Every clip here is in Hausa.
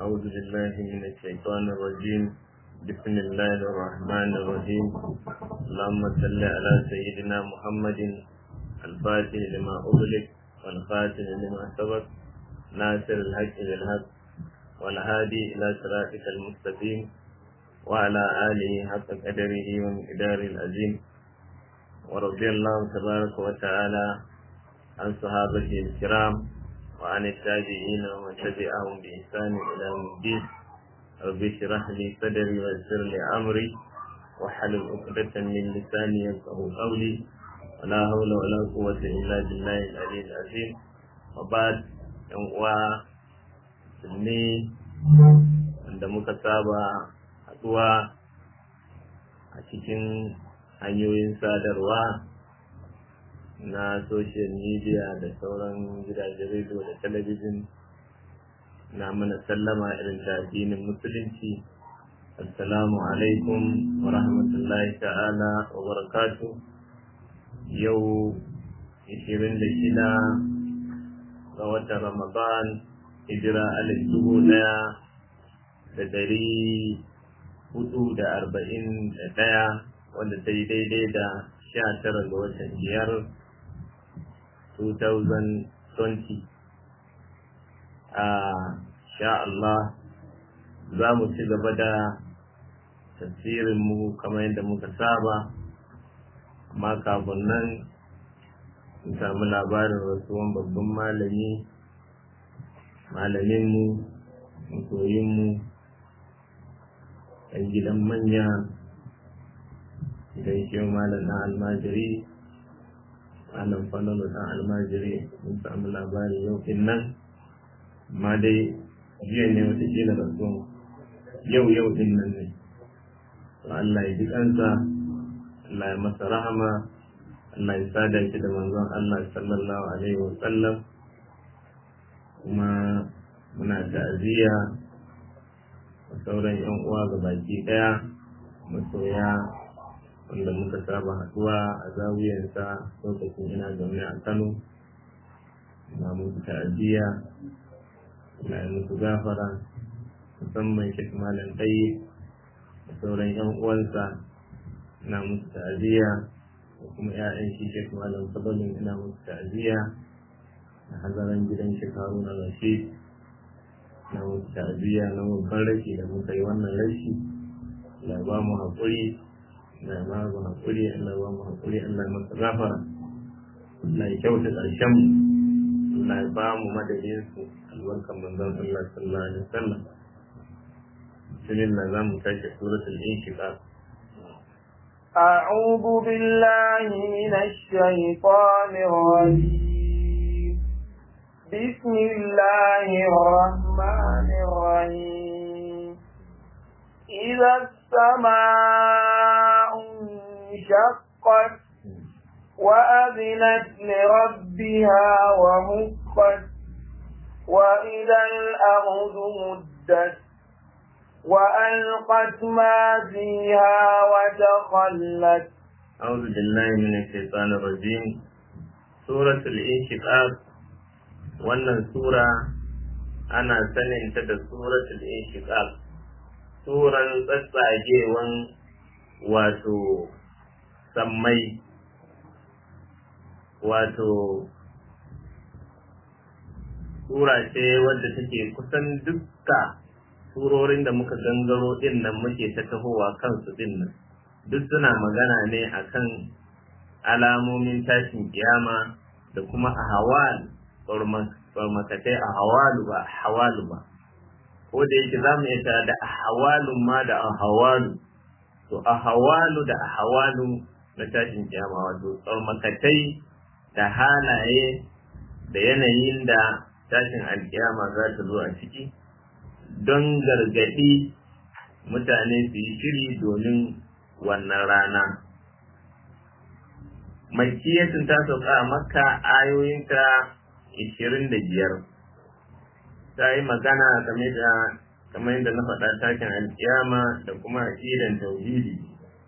أعوذ بالله من الشيطان الرجيم. بسم الله الرحمن الرحيم. اللهم صل على سيدنا محمد الفاتح لما أغلق والخاتم لما سبق ناصر الحق بالحق والهادي إلى صراطك المستقيم وعلى آله حق قدره ومقداره العظيم. ورضي الله تبارك وتعالى عن صحابته الكرام وعن التابعين ومن تبعهم بإحسان إلى يوم الدين. رب اشرح لي صدري ويسر لي أمري واحلل عقدة من لساني يفقهوا قولي ولا حول ولا قوة إلا بالله العلي العظيم. وبعد يوم musulmi wanda muka saba haɗuwa a cikin hanyoyin sadarwa na social media da sauran gidajen rediyo da talabijin, na mana sallama irin ta addinin musulunci. Assalamu alaikum wa rahmatullahi ta'ala wa barakatuh. Yau 26 ga watan Ramadan, hijira 1441, wanda ta yi daidai da 19 ga watan 5 2020. Sha Allah za mu ci gaba da tafsirinmu kamar yadda muka saba, amma kafin nan mun samu labarin rasuwan babban malaminmu, masoyinmu, ɗan gidan manya, gidan shi malam na almajiri, malam falalu na almajiri. Mun samu labarin yau nan, amma dai jiya ne wata kila rasuwan yau din nan ne. To Allah ya ji kansa, Allah ya masa rahama, Allah ya sada shi da manzon Allah sallallahu alaihi wa sallam. Kuma muna ta'aziyya wa sauran yan uwa ga baki daya, masoya wanda muka saba haduwa a zawiyarsa lokacin ina zaune a Kano. Ina muku ta'aziyya, ina yi musu gafara, musamman Sheikh Malam Tayyib da sauran yan uwansa. Ina musu ta'aziyya da kuma 'ya'yan shi Sheikh Malam Fadlin, ina musu ta'aziyya da hazaran gidan Sheikh Haruna Rashid. Ina musu ta'aziyya na babban rashi da muka yi wannan rashi. Allah ba mu haƙuri, Allah ba mu haƙuri, Allah ba mu haƙuri, Allah ya masa gafara, Allah ya kyauta ƙarshen mu, Allah ya ba mu madadin su albarkan manzon Allah sallallahu alaihi wasallam. Bismillah, za mu tashi suratul Inshiqaq. أعوذ بالله من الشيطان الرجيم. بسم الله الرحمن الرحيم. إذا السماء انشقت وأذنت لربها وحقت وإذا الأرض مدت وألقت ما فيها وتخلت. أعوذ بالله من الشيطان الرجيم. سورة الانشقاق. wannan sura ana saninta da suratul inshiqaq, suran tsatsagewan wato sammai, wato sura ce wadda take kusan dukka surorin da muka gangaro din nan muke ta tahowa kansu din nan, duk suna magana ne akan alamomin tashin kiyama da kuma ahwal, makatai a hawalu ba, ko da yake za mu iya da ahawalun ma da ahawalu. To ahawalu da ahawalu na tashin kiyama, wato makatai da halaye da yanayin da tashin alkiyama za ta zo a ciki, don gargadi mutane su yi shiri domin wannan rana. Makkiyatun ta sauka a Makka, ayoyinta 25. Ta yi magana kamar yadda na faɗa tashin alkiyama da kuma aqidan tauhidi.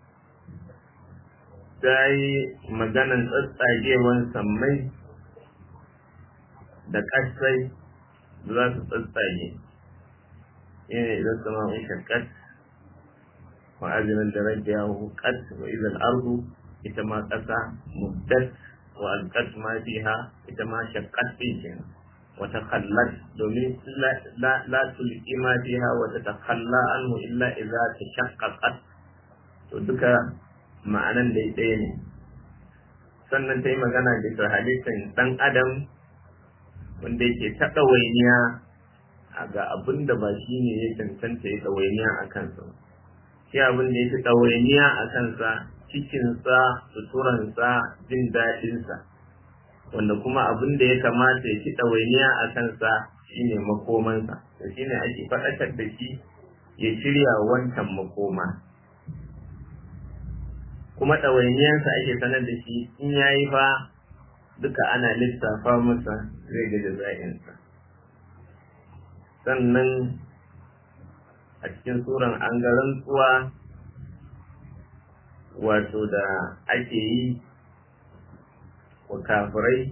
Ta yi maganan tsatsagewan sammai da ƙasai za su tsatsage. idan sama'u shaqqat wa azinat li rabbiha huqqat wa idha al-ardu ita ma ƙasa muddat wa alqat ma fiha ita ma shaqqat kenan wa takhallat domin la tulqi ma fiha wa tatakhalla anhu illa idza tashaqqaqat to duka ma'anan da ɗaya ne. Sannan ta yi magana da halittar ɗan adam wanda yake ta ɗawainiya ga abin da ba shi ne ya cancanta ya ɗawainiya a kansa. Shi abin da yake ɗawainiya a kansa cikinsa, suturansa, jin daɗinsa, wanda kuma abin da ya kamata ya ci ɗawainiya a kansa shi ne makomansa. Da shi ne ake faɗakar da shi ya shirya wancan makoma. Kuma ɗawainiyansa ake sanar da shi in ya yi fa duka ana lissafa masa zai ga jaza'insa. Sannan a cikin suran an ga rantsuwa wato da ake yi wa kafirai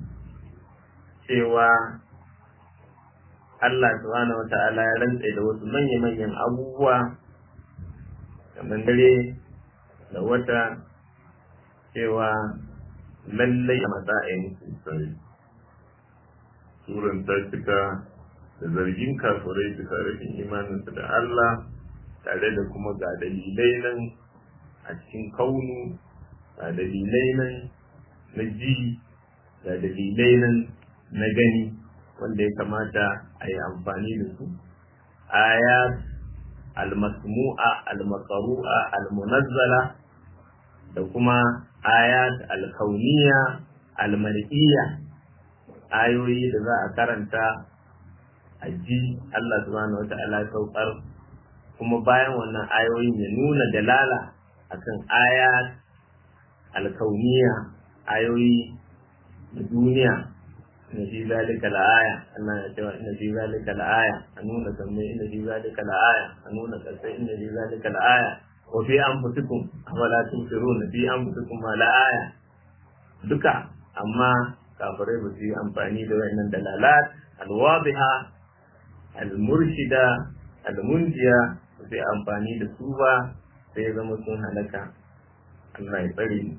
cewa Allah subhanahu wata'ala ya rantse da wasu manya-manyan abubuwa kamar dare da wata cewa lallai a matsayin sosai. Suran ta cika da zargin kafirai bisa rashin imaninsu da Allah tare da kuma ga dalilai nan a cikin kaunu, ga dalilai nan na ji, ga dalilai nan na gani wanda ya kamata a yi amfani da su. Ayat al-masmu'a, al-maqru'a, al-munazzala da kuma ayat al-kauniyya, al-mar'iyya, ayoyi da za a karanta a ji Allah subhanahu wata'ala saukar, kuma bayan wannan ayoyin ya nuna dalala akan ayat al-kauniyya, ayoyi na duniya. Inna fi zalika la'aya, Allah ya cewa inna fi zalika la'aya, a nuna samme inna fi zalika la'aya, a nuna kasai inna fi zalika la'aya, wa fi anfusikum afala tubsirun, fi anfusikum ma la'aya. Duka amma kafirai ba su yi amfani da wannan dalalat al-wadiha al-murshida al-munjiya, ba su yi amfani da su ba, sai zama sun halaka. Allah ya tsare ni.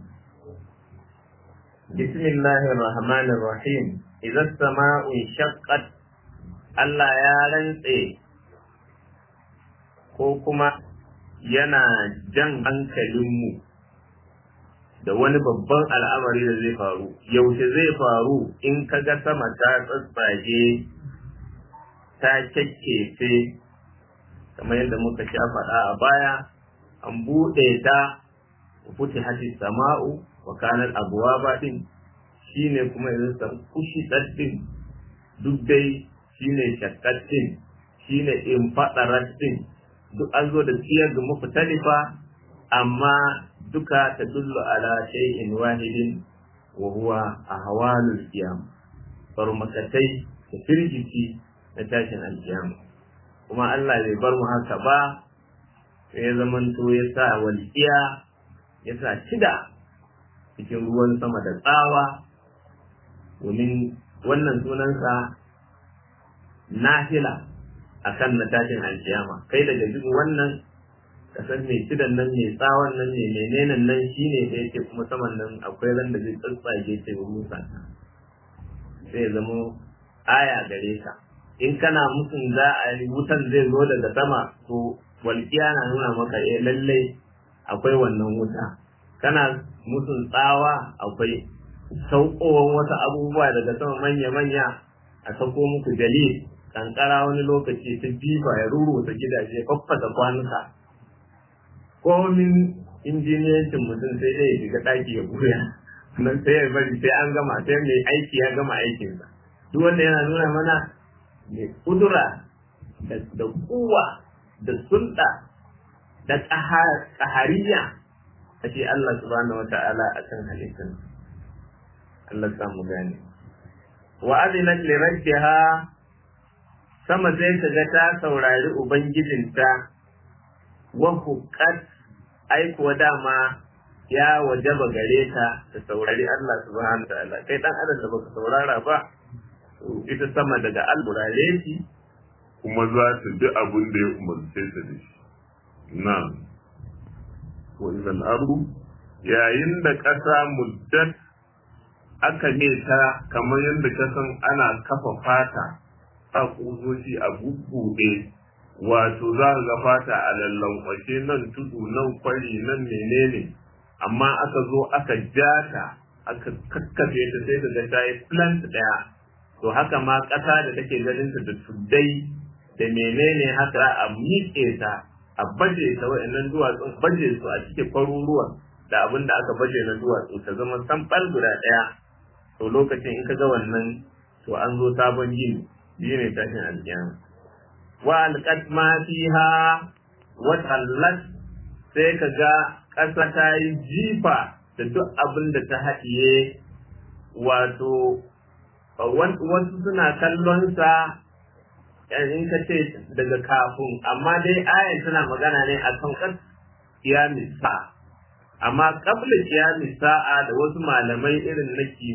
Bismillahir Rahmanir Rahim. Idza as-sama'u shaqqat, Allah ya rantse ko kuma yana jan hankalinmu da wani babban al'amari da zai faru. Yaushe zai faru? In kaga sama ta tsatsage ta kyakkece kamar yadda muka sha faɗa a baya, an buɗe ta futihati sama'u wa kanat abwaba din, shine kuma yanzu san kushi din, duk dai shine shakkat din, shine in fadarat din, duk an zo da siyar da mukhtalifa amma duka tadullu ala shay'in wahidin wa huwa ahwalul qiyam, farmakatai da firgici na tashin alkiyama. Kuma Allah bai bar mu haka ba, sai ya zamanto ya sa walƙiya, ya sa shida cikin ruwan sama da tsawa, domin wannan sunansa nahila akan na tashin alkiyama. Kai daga jin wannan ka san mai shidan nan, mai tsawon nan, mai menenen nan shine da yake kuma saman nan akwai ran da zai tsatsage ta rusa ta, sai ya zama aya gare ka. In kana musun za a yi wutan zai zo daga sama, to walƙiya na nuna maka lallai akwai wannan wuta. Kana musun tsawa, akwai saukowan wasu abubuwa daga sama manya-manya, a sako muku dalil, kankara wani lokaci ta jifa ya rurrusa gidaje, faffasa kwanuka. Komin injiniyancin mutum sai dai ya shiga ɗaki ya buya, nan sai ya bari sai an gama, sai mai aiki ya gama aikinsa. Duk wanda yana nuna mana mai kudura da kuwa da sulɗa da ƙahariya a ce Allah subhanahu wata'ala a kan halittar. Allah samu gane. Wa azinat li rabbiha, sama zai kaga ta saurari ubangijinta, wa huqqat, ai kuwa dama ya wajaba gare ta ta saurari Allah subhanahu wata'ala. Kai dan adam da baka saurara ba, ita sama daga alburare shi kuma za ta bi abin da ya umarce ta da shi. Na wa idan ardu yayin da ƙasa muddat aka ne ta kamar yadda ka san ana kafa fata a ƙusoshi a bubbuɗe, wato za ka ga fata a lallankwashe nan tudu nan kwari nan menene, amma aka zo aka jata aka kakkafe ta sai ka ga ta yi plant ɗaya. To haka ma ƙasa da take ganin ta da tuddai da menene haka a miƙe ta a baje ta wa'annan duwatsun baje su a cikin kwaruruwan da abin da aka baje na duwatsu ta zama samfal guda ɗaya. To lokacin in ka ga wannan to an zo sabon gini biyu ne tashin alƙiyama. Wa alqat ma fiha wa tallat sai ka ga ƙasa ta yi jifa da duk abin da ta haɗiye, wato wasu suna kallon sa in ka ce daga kafin, amma dai ayan tana magana ne a kan kiyamis sa'a. Amma kabla kiyamis sa'a da wasu malamai irin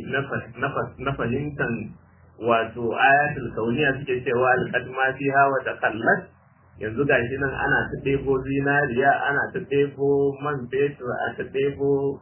na fahimtan wato ayatul kauniya suke cewa alqad ma fiha wa taqallat, yanzu gashi nan ana ta ɗebo zinariya, ana ta ɗebo man fetur, a ta ɗebo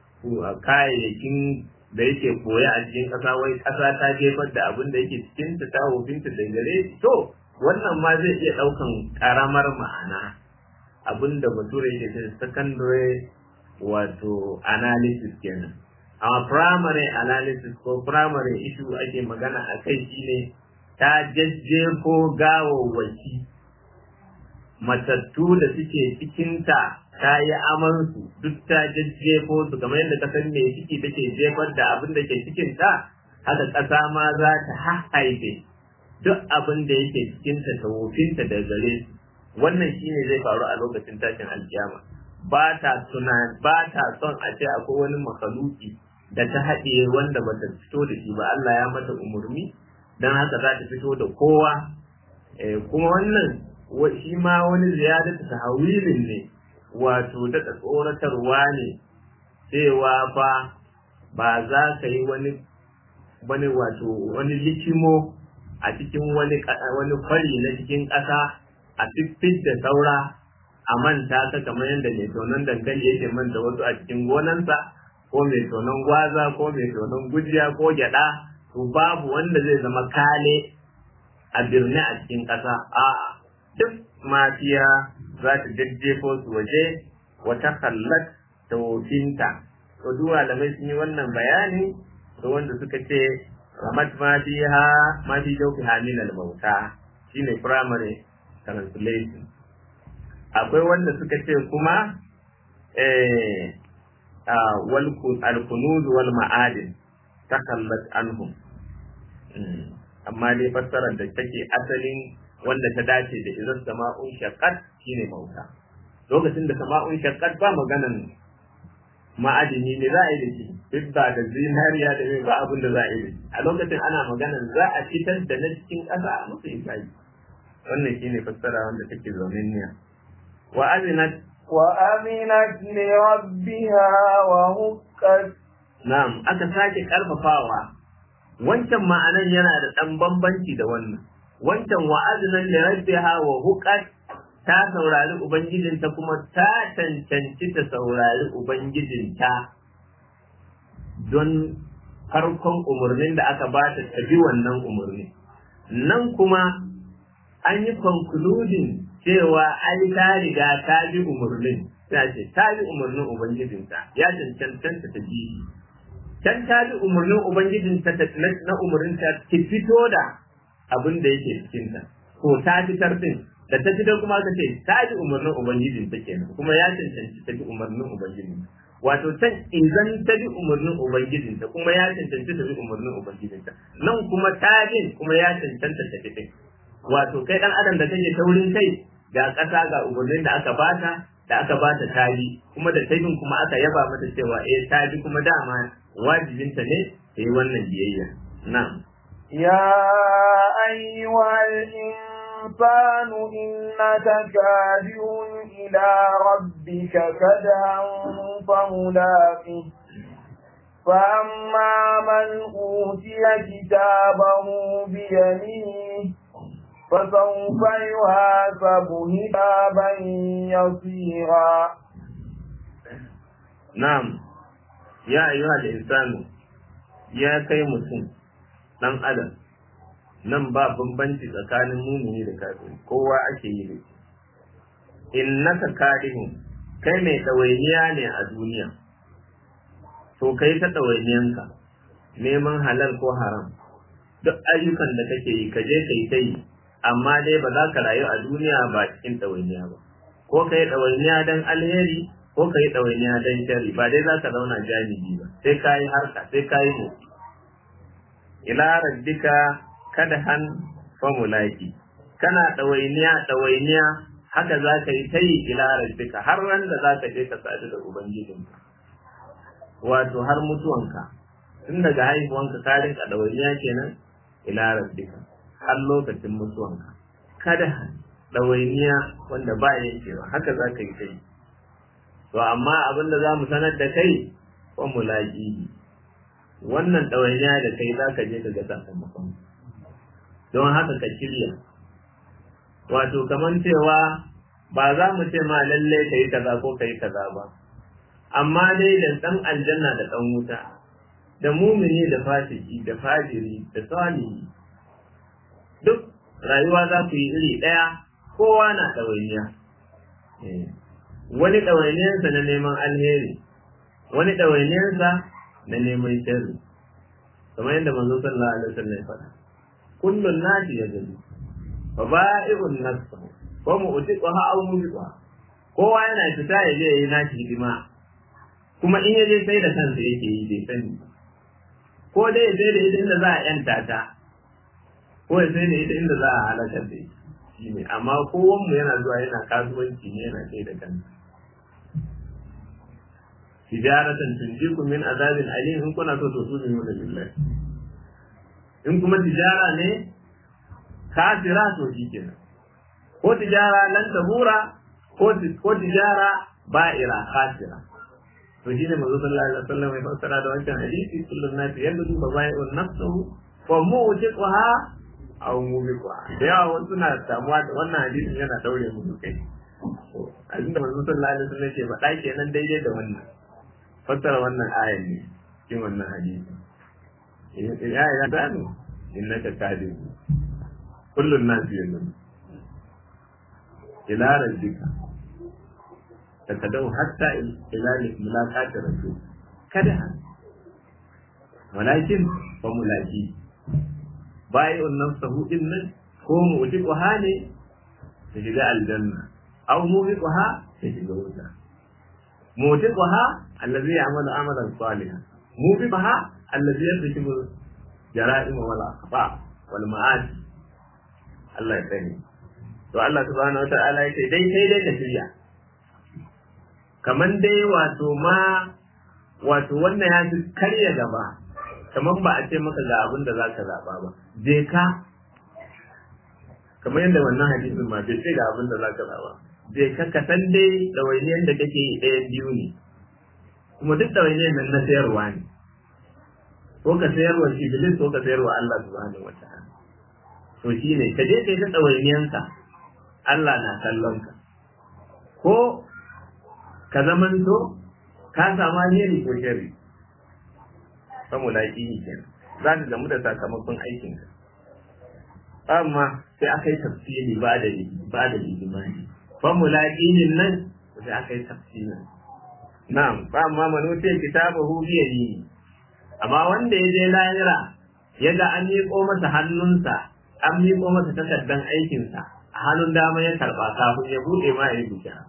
kayayyakin da yake koya a cikin ƙasa, wai ƙasa ta jefar da abin da yake cikin ta wofinta da gare. To wannan ma zai iya ɗaukan ƙaramar ma'ana, abin da bature yake ce secondary wato analysis kenan. Amma primary analysis ko primary issue ake magana a kai shine ta jajjefo gawawwaki matattu da suke cikinta, ta yi amansu duk ta jajjefo su, kamar yadda kasar mai ciki take jefar da abin da ke cikinta, haka ƙasa ma za ta haife duk abin da yake cikinta ta wofinta da gare su. Wannan shine zai faru a lokacin tashin alkiyama. Ba ta son a ce akwai wani makaluki da ta haɗe wanda ba ta fito da shi ba, Allah ya mata umarni don haka za ta fito da kowa. Kuma wannan shi ma wani ziyadatu tahawilin ne, wato daɗa tsoratarwa ne cewa fa ba za ka yi wani likimo a cikin wani kwari na cikin ƙasa a fiffit da saura a manta ka, kamar yadda mai tonon dankali yake manta wasu a cikin gonansa, ko mai tonon gwaza ko mai tonon gujiya ko gyaɗa. To babu wanda zai zama kale a birni a cikin ƙasa, a'a duk mafiya za ta jajjefo su waje wata kallat da wofinta. To duk malamai sun yi wannan bayani, to wanda suka ce ramat ma fi jawfiha min al-mauta shine primary translation. Akwai wanda suka ce kuma al-kunuz wal ma'adin takallat anhum, amma dai fassarar da take asalin wanda ta dace da idan sama'un shaqqat shine mauta. Lokacin da sama'un shaqqat ba maganan ma'adini ne za a yi da shi, fidda da zinariya da mai ba abin da za a yi da shi. A lokacin ana maganan za a fitar da na cikin ƙasa a musu isa'i. Wannan shine fassara wanda take zamanniya. Wa aminat li rabbiha wa huqqat. Na'am, aka sake karfafawa. Wancan ma'anan yana da ɗan bambanci da wannan. Wancan wa'azinan li rabbiha wa huqqat, ta saurari ubangijinta kuma ta cancanci ta saurari ubangijinta don farkon umarnin da aka ba ta bi wannan umarni. Nan kuma an yi concluding cewa ai ta riga ta bi umarnin, ta ce ta bi umarnin ubangijinta, ya cancanta ta bi. Can ta bi umarnin ubangijinta na umarninta ki fito da abin da yake cikinta, ko ta fitar din. Da ta fitar kuma ka ce ta bi umarnin ubangijinta kenan, kuma ya cancanci ta bi umarnin ubangijinta. Wato can idan ta bi umarnin ubangijinta kuma ya cancanci ta bi umarnin ubangijinta, nan kuma ta bin kuma ya cancanta ta fi. Wato kai dan adam da kake taurin kai, ga ƙasa ga umarnin da aka bata ta bi, kuma da ta bin kuma aka yaba mata cewa ta bi kuma dama wajibinta ne ta yi wannan biyayya. Na'am. Ya ayyuhal الإنسان إنك كادح إلى ربك كدحا فملاقيه فأما من أوتي كتابه بيمينه فسوف يحاسب حسابا يسيرا. نعم يا أيها الإنسان يا كي مسلم ɗan adam nan ba bambanci tsakanin mumini da kafiri, kowa ake yi da shi. Innaka kadihun, kai mai ɗawainiya ne a duniya, to kai ta ɗawainiyanka neman halal ko haram, duk ayyukan da kake yi ka je ka yi ta yi, amma dai ba za ka rayu a duniya ba cikin ɗawainiya ba, ko ka yi ɗawainiya don alheri ko ka yi ɗawainiya don shari, ba dai za ka zauna jami'i ba, sai ka yi harka, sai ka yi motsi. Ila rabbika kadhan fa mulaki, kana ɗawainiya haka za ka yi ta yi ila rabbika har ran da za ka je ka sadu da ubangijinka, wato har mutuwanka, tun daga haihuwanka ka rinka ɗawainiya kenan ila rabbika har lokacin mutuwanka, kadhan ɗawainiya wanda ba yankewa haka za ka yi ta yi. To amma abin da za mu sanar da kai fa mulaki, wannan ɗawainiya da kai za ka je ka ga sakamakon, don haka ka shirya. Wato kamar cewa ba za mu ce ma lalle ka yi kaza ko ka yi kaza ba, amma dai da ɗan aljanna da ɗan wuta, da mumini da fasiki da fajiri da salihi, duk rayuwa za ku yi iri ɗaya, kowa na ɗawainiya. Wani ɗawainiyarsa na neman alheri, wani ɗawainiyarsa na neman sharri, kamar yadda manzo sallallahu alaihi wasallam ya faɗa, kullun nasi yajri fa ba'i'un nafsa wa mu'tiquha aw mubiqa, kowa yana fita ya je yayi nashi hidima, kuma in yaje sai da kansa yake yi bai sani, ko dai sai da ita inda za a yanta ta, ko sai da ita inda za a halakar da shi ne, amma kowanmu yana zuwa yana kasuwanci ne yana sai da kansa. Tijaratan tunjikum min azabin alim, in kuna so to tu'minu billahi, in kuma tijara ne kafira to shikenan, ko tijara lan tabura ko tijara ba'ira kafira. To shine manzo sallallahu alaihi wasallam ya fassara da wancan hadisi, kullun nasi yabdu fa bai'un nafsuhu fa mu'tiquha aw mubiquha. Da yawa wasu na samuwa da wannan hadisin yana daure mu kai. Abinda manzo sallallahu alaihi wasallam ya faɗa kenan daidai da wannan fassara wannan ayan ne cikin wannan hadisi. Ya ya dano innaka kadib kullun nas yadun ila rabbika takadau hatta ila mulaqati rasul kada walakin fa mulaqi bai'un nafsuhu innan ko mu'tiquha ne ta shiga aljanna aw mubiquha ta shiga wuta. موجبها الذي يعمل عملا صالحا، موجبها الذي يرتكب الجرائم والاخطاء والمعاصي. الله يسلمك. to Allah subhanahu wataala yake dai kai dai ka shirya, kaman dai wato wannan ya fi karya gaba, kaman ba a ce maka ga abin da zaka zaba ba, je ka kamar yadda wannan hadisin ma bai ce ga abin da zaka zaba, bai ka san dai ɗawainiyar da kake yi ɗayan biyu ne, kuma duk ɗawainiyar nan na sayarwa ne, ko ka sayarwa Iblis ko ka sayarwa Allah subhanahu wata'ala. To shi ne ka je kai ta ɗawainiyanka, Allah na kallon ka, ko ka zamanto ka samu alheri ko sharri, saboda ne kenan za ka gamu da sakamakon aikinka. Amma sai aka yi tafsiri ba da limani. famulaƙinin nan da aka yi tafsirin. Na'am, fa amma man utiya kitabahu bi yamini, amma wanda ya je lahira ya ga an miƙo masa hannunsa, an miƙo masa takardan aikinsa a hannun dama ya karɓa kafin ya buɗe ma ya yi bishara.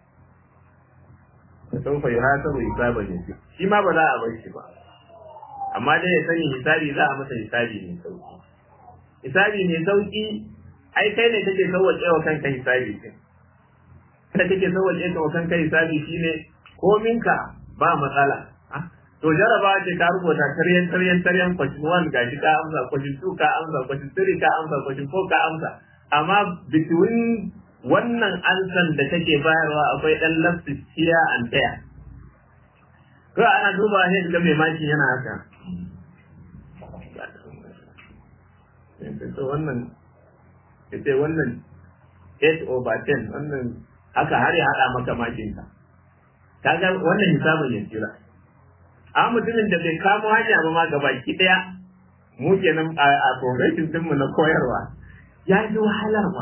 Sau fa yuhasabu hisaban yasir, shi ma ba za a bar shi ba, amma dai ya sani hisabi za a masa hisabi mai sauki. Hisabi mai sauki ai kai ne kake sauwaƙe wa kanka hisabi din. Da kake sauwaƙe ka wa kanka hisabi shine kominka ba matsala. To jarabawa ce ka rubuta taryan question 1 gashi ka amsa, question 2 ka amsa, question 3 ka amsa, question 4 ka amsa, amma between wannan ansan da kake bayarwa akwai dan lapsus here and there. Ko ana duba ne ga mai maki yana haka. To wannan ya ce wannan 8/10 wannan haka har ya haɗa maka makinka kaga wannan hisabin ya tsira. A mutumin da bai kamo hanya ba ma gabaki ɗaya mu kenan a profession ɗinmu na koyarwa ya ji wahalarwa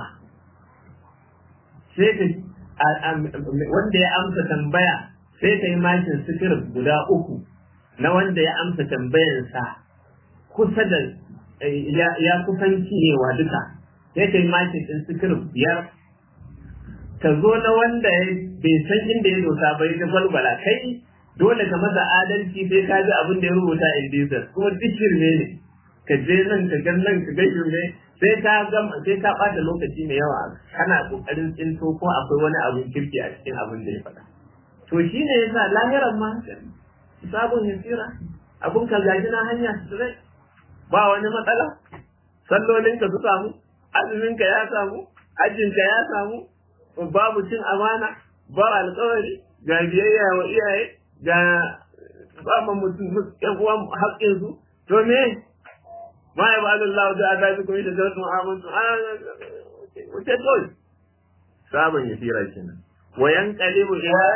sai ka wanda ya amsa tambaya sai ka yi makin sikir guda 3 na wanda ya amsa tambayarsa kusa da ya kusan cinewa duka sai ka yi makin ɗin sikir 5 ka zo na wanda bai san inda ya dosa bai da balbala kai dole ka masa adalci sai ka ji abin da ya rubuta in Jesus kuma duk shirme ne ka je nan ka ga nan ka ga shirme sai ka ɓata lokaci mai yawa kana kokarin tsinto ko akwai wani abin kirki a cikin abin da ya faɗa to shine yasa lahiran ma sabon hisira abun ka gaji na hanya straight ba wani matsala sallolin ka su samu azumin ka ya samu ajin ka ya samu babu cin amana ba alƙawari ga biyayya wa iyaye ga ba mutum ƴan uwan haƙƙin su to me ma ya ba Allah da azabi ko da zartu amantu wuce kawai sabon yasira kenan وينقلب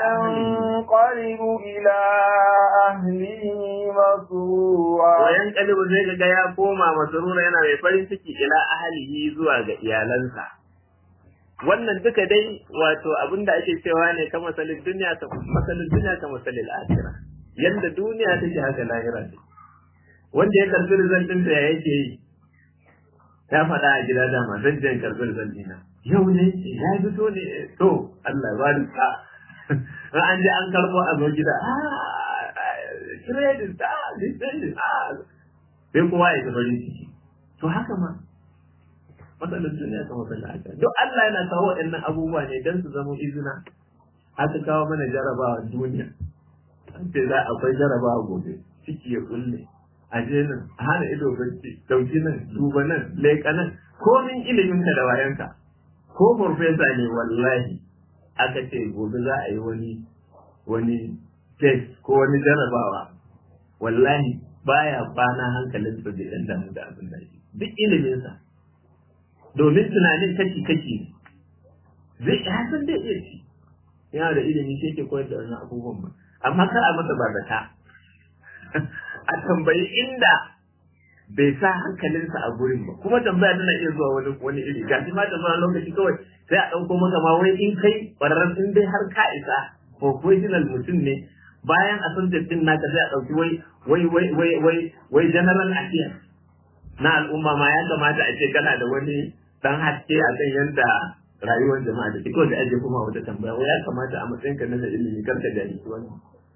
إلى أهله مسرورا وينقلب زي ga ya koma masrura yana mai farin ciki ila ahlihi zuwa ga iyalansa. Wannan duka dai wato abinda ake cewa ne kamar masalin duniya ka masalin akhirah. Yanda duniya take haka lahira ce. Wanda ya karbi rizaltin da yake yi ya faɗa a gida dama zan je karbi rizaltin na. Yau ne ya fito ne to Allah ba ni ka an je an karbo a zo gida credit listening sai kowa ya tafi ciki to haka ma matsalar duniya ta matsalar haka duk Allah yana kawo waɗannan abubuwa ne don su zama izina aka kawo mana jarabawa duniya an ce za akwai jarabawa gobe ciki ya kulle a je nan a hana ido bacci dauki nan duba nan leƙa nan komin iliminka da wayanka ko farfesa ne wallahi aka ce gobe za a yi wani test ko wani jarabawa wallahi baya bana hankalin su da yan damu da abin da shi duk iliminsa domin tunanin kashi ne zai hasan da iya ci yana da ilimi shi ke koyar da wannan abubuwan ba amma kar a masa bazata a tambayi inda bai sa hankalinsa a gurin ba kuma tambaya tana iya zuwa wani iri ga shi ma tambaya lokaci kawai sai a ɗauko maka ma wai in kai ƙwararren in dai har ka isa professional mutum ne bayan a san din naka sai a ɗauki wai general affairs na al'umma ma ya kamata a ce kana da wani dan haske a kan yadda rayuwar jama'a da kawai da ake kuma wata tambaya wai ya kamata a matsayin ka na ilimi karka jari wannan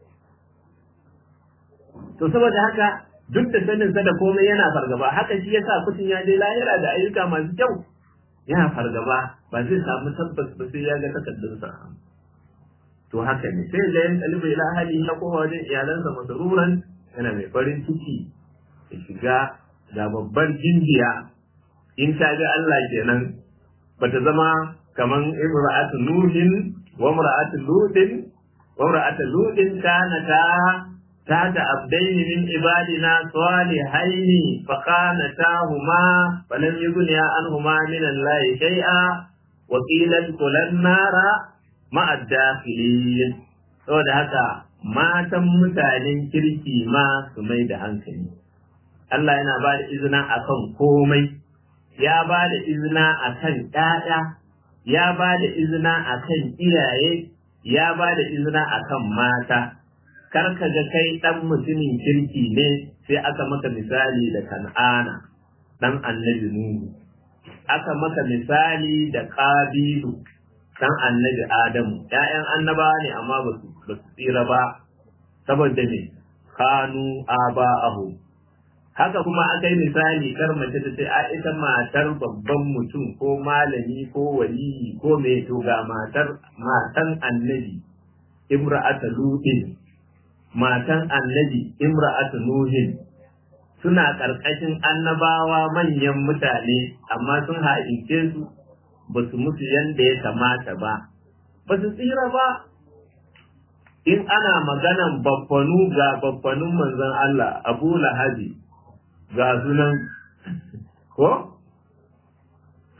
to saboda haka duk da sanin sa da komai yana fargaba haka shi yasa kucin ya je lahira da ayyuka masu kyau yana fargaba ba zai samu tabbas ba sai ya ga takaddunsa to haka ne sai da yan talibai ila hali na kowa wajen iyalansa masaruran yana mai farin ciki ya shiga ga babbar jinjiya in ta ga Allah kenan bata zama kaman imra'atu nuhin wa imra'atu lutin wa imra'atu lutin تحت عبدين من عبادنا صالحين فخانتاهما فلم يغنيا عنهما من الله شيئا وقيل ادخلا النار مع الداخلين saboda haka matan mutanen kirki ma su mai da hankali Allah yana ba da izina akan komai ya ba da izina akan ƴaƴa ya ba da izina akan iyaye ya ba da izina akan mata kar ka ga kai dan mutumin kirki ne sai aka maka misali da Kan'ana dan annabi Nuhu aka maka misali da Qabilu dan annabi Adamu ƴaƴan annabawa ne amma ba su tsira ba saboda ne kanu aba'ahu haka kuma aka yi misali kar mace ta ce a ita matar babban mutum ko malami ko waliyi ko mai to ga matan annabi imra'atu lutin matan annabi imra'atu nuhin suna ƙarƙashin annabawa manyan mutane amma sun haƙiƙe su ba su musu yanda ya kamata ba ba su tsira ba in ana maganan baffanu ga baffanun manzon Allah Abu Lahabi ga sunan ko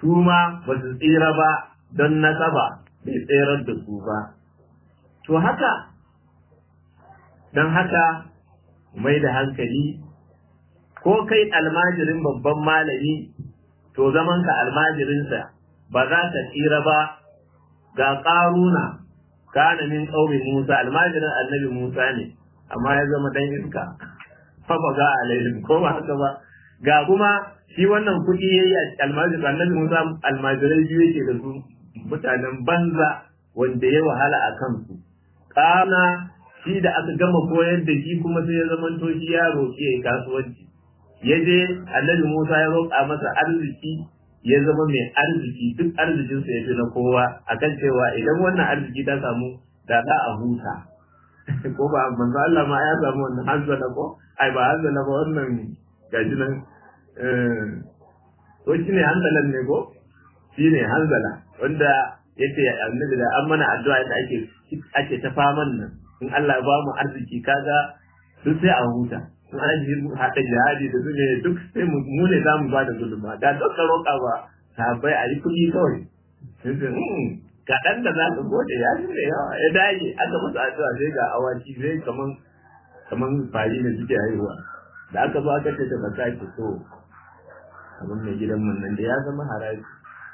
su ma ba su tsira ba don nasaba bai tsirar da su ba. To haka, don haka mai da hankali, ko kai almajirin babban malami, to zamanka almajirinsa ba za ka tsira ba. Ga ƙaruna, kana min ƙaumin Musa, almajirin annabi Musa ne, amma ya zama dan iska, fa ba ga alaihim, ko ba haka ba. Ga kuma shi wannan kuɗi ya yi almajirin annabi Musa, almajirai biyu yake da su, mutanen banza wanda ya wahala a kansu. Kana shi da aka gama koyar da shi kuma sai ya zama to shi ya roƙi ya yi kasuwanci. Ya je annabi Musa ya roƙa masa arziki, ya zama mai arziki, duk arzikinsa ya fi na kowa, akan cewa idan wannan arziki ta samu da za a huta. Ko ba manzo Allah ma ya samu wannan hanzala ko? Ai ba hanzala ba, wannan gaji nan. To shi ne hanzalan ne ko? Shi ne hanzala, wanda yake annabi da an mana addu'a da ake ta faman nan. In Allah ya ba mu arziki kaga duk sai a huta. In an yi haɗa jihadi da ne duk sai mu ne za mu ba da gudunma. Da duk roƙa ba sahabbai a yi kuɗi kawai. Kaɗan da za ka gode ya shi mai yawa, ya dage aka masa addu'a sai ga awaki sai kaman fari da suke haihuwa. Da aka zo aka ce ta baka ce to abin mai gidan mun nan da ya zama haraji.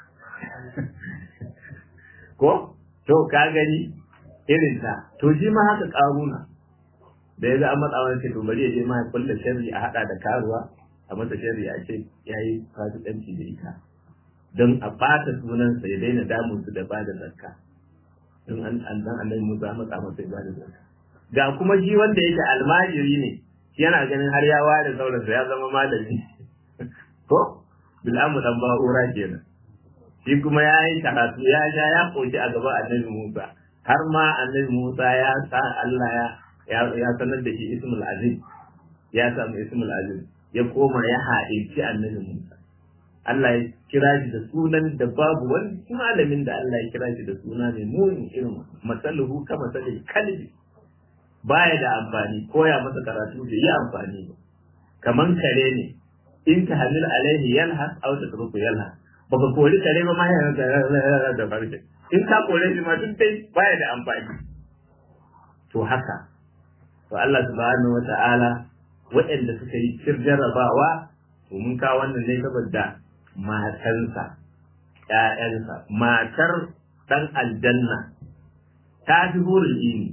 Ko? To ka gani irin ta. To shi ma haka ƙaruna. Da ya ga an matsa wani ce to bari ya je ma ya kulla sharri a haɗa da karuwa a masa sharri a ce ya yi fasikanci da ita. Don a ɓata sunansa ya daina damun su da bada zakka. Don an annabi Musa matsa masa ya bada zakka. Ga kuma shi wanda yake almajiri ne, yana ganin har ya ware sauransa ya zama malami. Ko? Bil'amu dan ba'ura kenan. Shi kuma ya yi karatu ya sha ya koshi a gaba annabi Musa. Har ma annabi Musa ya sa Allah ya sanar da shi Ismul Azim. Ya samu Ismul Azim. Ya koma ya haɗinci annabi Musa. Allah ya kira shi da sunan da babu wani malamin da Allah ya kira shi da suna mai muni irin masaluhu ka masalin kalbi. Baya da amfani, koya masa karatu da yi amfani ba. Kaman kare ne, in ta hamil alaihi yalhas aw tatruku yalhas. Baka kori kare ba ma yana da farce. In ka kore shi ma duk dai baya da amfani. To haka. To Allah subhanahu wata'ala waɗanda suka yi jarrabawa to mun ka wannan ne saboda matansa, ƴaƴansa, matar ɗan aljanna ta fi burin ini.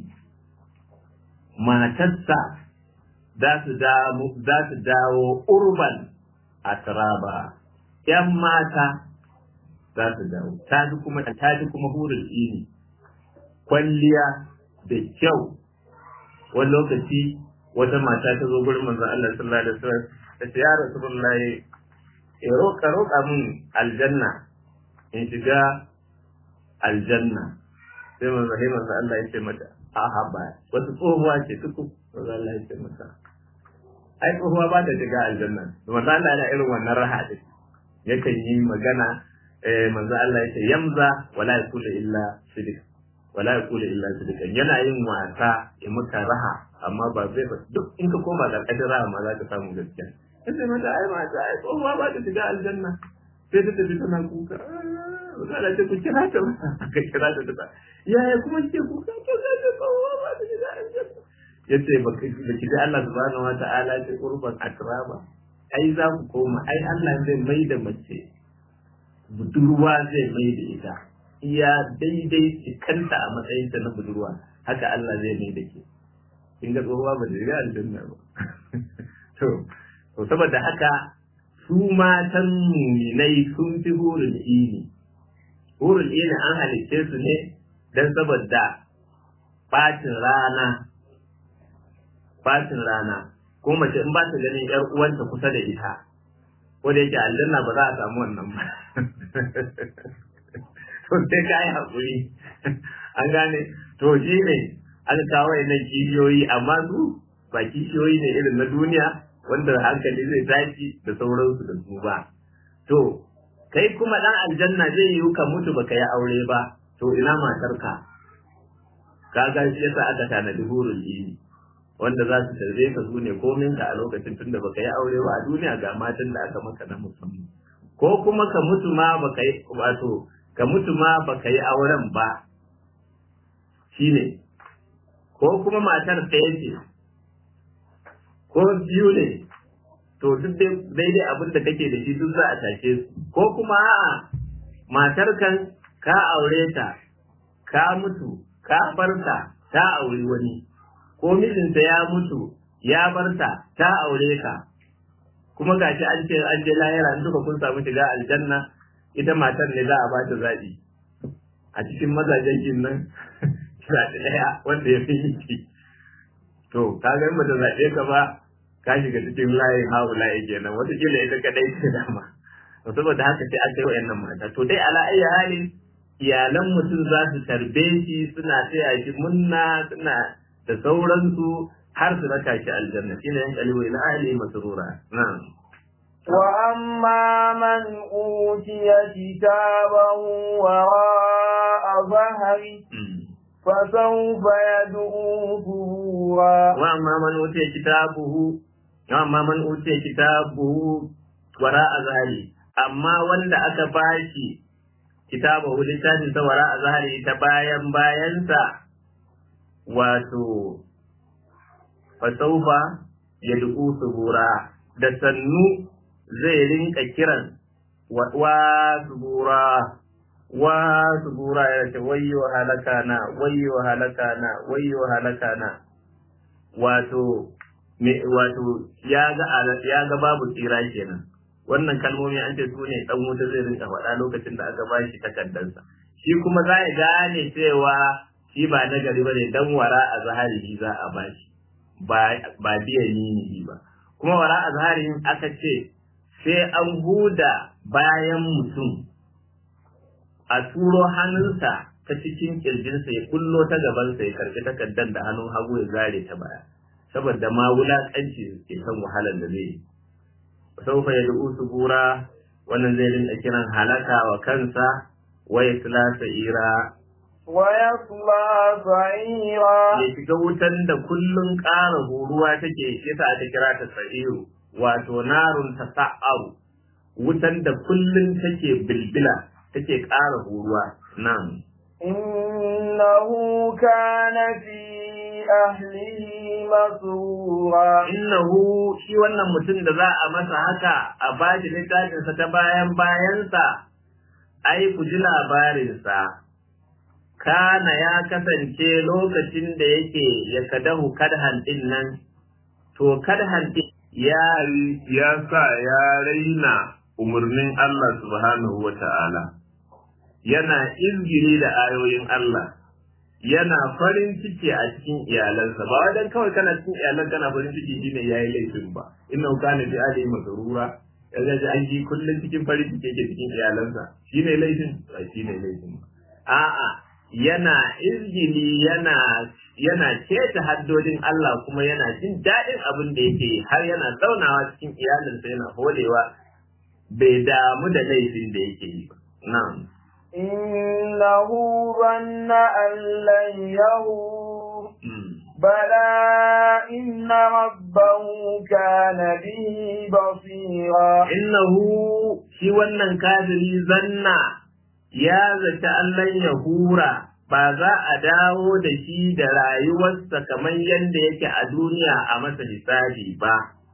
Matarsa za su dawo urban a taraba, ‘yan mata za su dawo, ta fi kuma burin ini, kwalliya da kyau. Wani lokaci wata mata ta zo gurin manzon Allah sallallahu alaihi wasallam ta ce ya Rasulullahi roƙa mun aljanna in shiga aljanna. Sai manzon Allah ya ce mata a'a ba wata tsohuwa ce tuku. Manzon Allah ya ce mata ai tsohuwa ba ta shiga aljanna. Manzon Allah yana irin wannan raha din, yakan yi magana. Manzon Allah ya ce yamza wala yaqulu illa sidq, wala yaqulu illa sidqan. Yana yin wasa ya muka raha amma ba zai ba duk in ka koma ga kadira ma za ka samu gaskiya. Sai mata ai tsohuwa ba ta shiga aljanna. Sai ta tafi tana kuka. Wala ce ku kira ta ba. Ka kira ta. Yaya kuma ke kuka? To sai ta tsohuwa ba ta shiga aljanna. Yace ba ki ji Allah subhanahu wata'ala ce urban akraba. Ai za ku koma, ai Allah zai mai da mace budurwa zai mai da ita. Iya daidai cikanta a matsayinta na budurwa, haka Allah zai mai da ke. In ga tsohuwa ba da riga aljanna ba. To saboda haka su matan muminai sun fi hurul ini. Hurul ini an halicce su ne don saboda bacin rana. Ko mace in ba ta ganin yar uwanta kusa da ita, ko da yake aljanna ba za a samu wannan ba. To sai ka yi haƙuri. An gane, to shi ne an kawo nan kishiyoyi, amma su ba kishiyoyi ne irin na duniya wanda hankali zai tashi da sauransu da su ba. To, kai kuma ɗan aljanna zai yi ka mutu baka yi aure ba, to ina matarka? Kaga shi yasa aka tanadi hurul ini, wanda za su tarbe ka su ne komin ka a lokacin tunda baka yi aure ba a duniya ga matan da aka maka na musamman. ko kuma ka mutu ma baka yi wato ka mutu ma baka yi auren ba shine, ko kuma matar ɗaya ce ko biyu ne, to duk daidai abin da kake da shi duk za a tashe su, ko kuma a'a matar kan ka aure ta ka mutu ka bar ta ta auri wani, ko mijinta ya mutu ya bar ta ta aure ka, kuma gashi an ce an je lahira in duka kun samu shiga aljanna, ita matar ne za a ba ta zaɓi a cikin mazajen kin nan zaɓi ɗaya wanda ya fi miki, to ka ga ba ta zaɓe ka ba ka shiga cikin layin haula'i kenan, wataƙila ita kaɗai ce dama. To saboda haka sai aka yi wa'annan mata, to dai ala ayyi halin iyalan mutum za su tarbe shi, suna taya shi munna, suna da sauransu har su raka shi aljanna, shine yan kalibu ila ahli masrura. Na'am. Wa amma man utiya kitabahu wara'a zahri fa sawfa yad'u thubura. Wa amma man utiya kitabuhu wara'a zahri, amma wanda aka bashi kitabahu littafin sa wara'a zahri ta bayansa, wato fasaufa ya duku subura, da sannu zai rinka kiran wa subura ya ce wayyo halakana wayyo halakana wayyo halakana, wato ya ga babu tsira kenan. Wannan kalmomi an ce su ne dan wuta zai rinka faɗa lokacin da aka bashi takardarsa, shi kuma za ya gane cewa shi ba nagari bane, dan wara a zahari za a bashi ba biya nini ba. Kuma wara a zaharin aka ce sai an huda bayan mutum a turo hannunsa ta cikin kirjinsa ya kullo ta gabansa ya karbi takardar da hannun hagu ya zare ta baya, saboda ma wulaƙanci ke kan wahalar da zai yi. Saufa ya du'u subura, wannan zai rinka kiran halaka wa kansa, wa yasla sa'ira, ya shiga wutan da kullum ƙara horuwa take, yasa aka kira ta sa'iru, wato narun ta sa'aru, wutan da kullum take bilbila take ƙara horuwa. Nan innahu kana fi ahlihi masrura, innahu shi wannan mutum da za a masa haka a bashi littafinsa ta bayansa, ai ku ji labarinsa. Kana ya kasance lokacin da yake ya kadahu kadhan din nan, to kadhan din ya sa ya raina umarnin Allah subhanahu wa ta'ala, yana izgiri da ayoyin Allah, yana farin ciki a cikin iyalansa, ba wajen kawai kana cikin iyalan kana farin ciki shine yayi laifin ba, innahu kana bi alihi masrura, ya ga an ji kullun cikin farin ciki yake cikin iyalansa, shine laifin ba shine laifin ba, a'a yana izgili, yana keta haddodin Allah, kuma yana jin daɗin abin da yake har yana zaunawa cikin iyalinsa yana holewa, bai damu da laifin da yake yi ba. Na'am. Innahu zanna an lan yahur bala inna rabbahu kana bihi basira. Innahu shi wannan kafiri zanna ya zata Allah ya hura, ba za a dawo da shi da rayuwarsa kamar yadda yake a duniya a masa hisabi ba,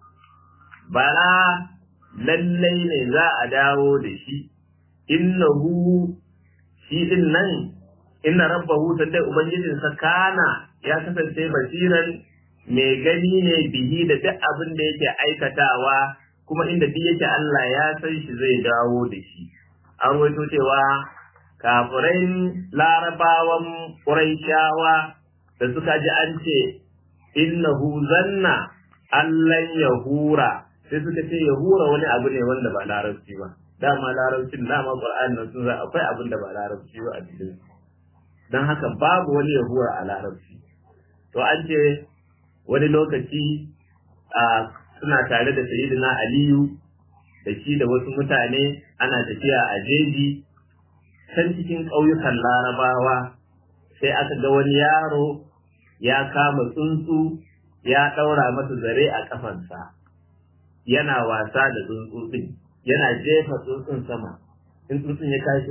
bara lallai ne za a dawo da shi. Innahu shi din nan, inna rabbahu sallai ubangijinsa kana ya kasance basiran mai gani ne bihi da duk abin da yake aikatawa, kuma inda duk yake Allah ya san shi zai dawo da shi. An wato cewa kafirai larabawan ƙuraishawa da suka ji an ce innahu zanna allan yahura, sai suka ce yahura wani abu ne wanda ba larabci ba, dama larabcin dama qur'ani nan sun za akwai abin da ba larabci ba a cikin, dan haka babu wani yahura a larabci. To an ce wani lokaci suna tare da sayyidina Aliyu da shi da wasu mutane ana tafiya a jeji can cikin ƙauyukan larabawa, sai aka ga wani yaro ya kama tsuntsu ya ɗaura masa zare a ƙafansa, yana wasa da tsuntsu ɗin, yana jefa tsuntsun sama, in tsuntsun ya kashi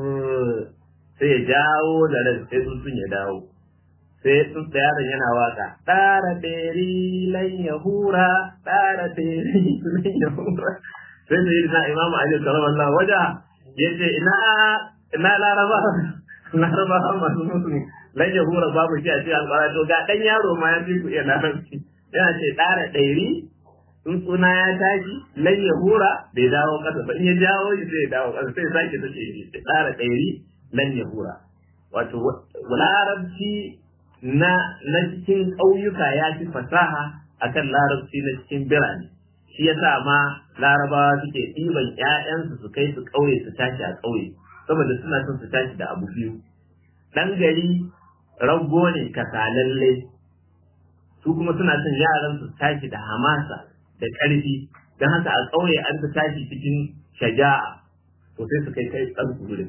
sai ya jawo da ran sai tsuntsun ya dawo, sai tsuntsun yaron yana waka ɗara ɗeri lan ya hura, ɗara ɗeri lan ya hura. Sai da yi na Imam Ali sallallahu waja ya ce ina laraba masu musulmi lan ya hura babu shi a cikin alƙara, to ga ɗan yaro ma ya fi ku iya larabci yana ce ɗara ɗeri tsuntsuna ya tashi lan ya hura bai dawo ƙasa ba, in ya jawo shi sai ya dawo ƙasa sai sake ta ce ɗara ɗeri lan ya hura. Wato larabci na cikin ƙauyuka ya fi fasaha akan larabci na cikin birane, shi yasa ma larabawa suke ɗiban ƴaƴansu su kai su ƙauye su tashi a ƙauye, saboda suna son su tashi da abu biyu. Ɗan gari rago ne kasalalle, su kuma suna son yaran su tashi da hamasa da ƙarfi, don haka a ƙauye an ta tashi cikin shaja'a, to sai su kai ɗansu gurin.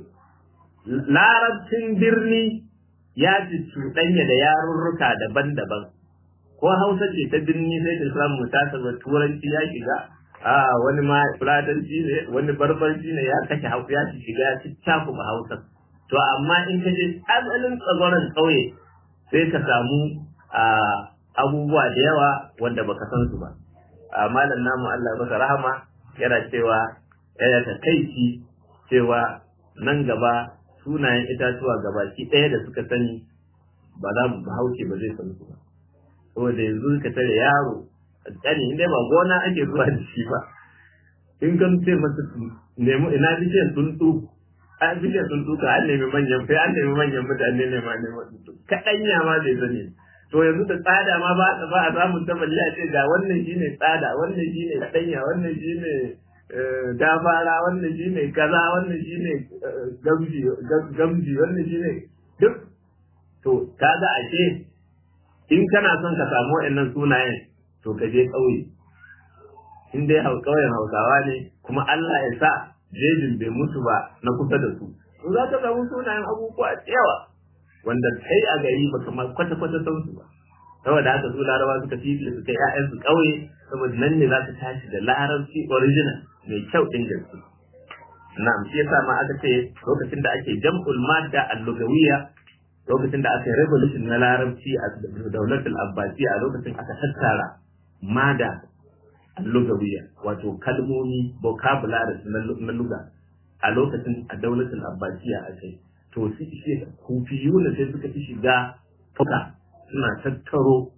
Larabcin birni ya ci cuɗanya da yarurruka daban-daban, ko Hausa ce ta birni sai ta samu ta saba turanci ya shiga, wani ma fulatanci ne, wani barbarci ne ya kashe Hausa ya ci shiga ya ci cakuɓa Hausa. To amma in ka je asalin tsagoron ƙauye sai ka samu abubuwa da yawa wanda baka san su ba. Malam namu Allah ya masa rahama yana cewa yana takaici cewa nan gaba sunayen itatuwa gabaki ɗaya da suka sani ba za mu Bahaushe ba zai san su ba, saboda yanzu ka tare yaro tsani inda ba gona ake zuwa da shi ba, in kan ce masa nemi ina bishiyar tsuntsu, a bishiyar tsuntsu ka an nemi manyan mutane ne ma neman tsuntsu kaɗanya ma bai sani. To yanzu da tsada ma ba a samun taballi a ce ga wannan shine tsada, wannan shine kaɗanya, wannan shine dabara, wannan shine kaza, wannan shine gamji, wannan shine duk. To kaga ashe in kana son ka samu waɗannan sunayen to ka je ƙauye, in dai ƙauyen Hausawa ne kuma Allah ya sa jejin bai mutu ba na kusa da su, to za ka samu sunayen abubuwa yawa wanda kai a gari ba kamar kwata-kwata san su ba. Saboda haka su Larabawa suka fifi su kai ƴaƴansu ƙauye, saboda nan ne za ka tashi da larabci original mai kyau ɗin gaske. Na'am, shi yasa ma aka ce lokacin da ake jam'ul madda al-lugawiyya, lokacin da aka yi revolution na larabci a daulatul abbasiyya, a lokacin aka tattara mada al-lugawiyya, wato kalmomi vocabularies na luga a lokacin a daulatul abbasiyya a kai. To su ishe kufiyuna sai suka fi shiga fuka suna tattaro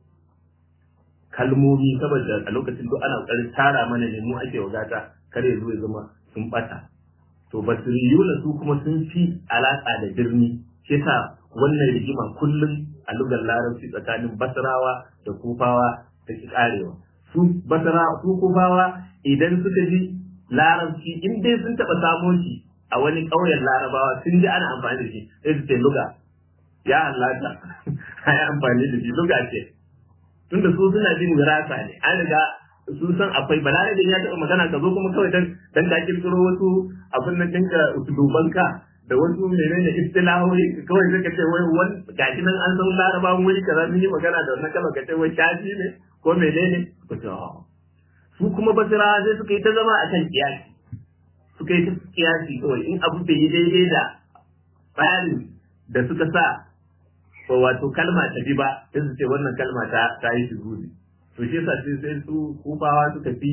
kalmomi, saboda a lokacin duk ana ƙoƙarin tara mana ne mu ake wagata kare zuwa zama sun bata. To basiriyuna su kuma sun fi alaƙa da birni, shi yasa wannan rigima kullum a lugar larabci tsakanin basrawa da kufawa ta ki karewa. Su basrawa su kufawa idan suka ji larabci in dai sun taɓa samo shi a wani ƙauyen larabawa sun ji ana amfani da shi sai su ce luga ya halatta a yi amfani da shi luga ce, tunda su suna jin wirasa ne, an riga su san akwai balarabe ya taɓa magana ka zo kuma kawai dan ka kirkiro wasu abin nan ɗinka usulubanka da wasu menene istilahoyi kawai sai ka ce wai wani gashi nan an san larabawan wuri kaza sun yi magana da wannan kalmar ka ce wai shafi ne ko menene ko ce su kuma basirawa sai suka yi ta zama a kan kiyasi, suka yi ta kiyasi kawai in abu bai yi daidai da tsarin da suka sa wato kalma ta bi ba sai su ce wannan kalma ta yi shiguri. To shi yasa sai su kufawa suka fi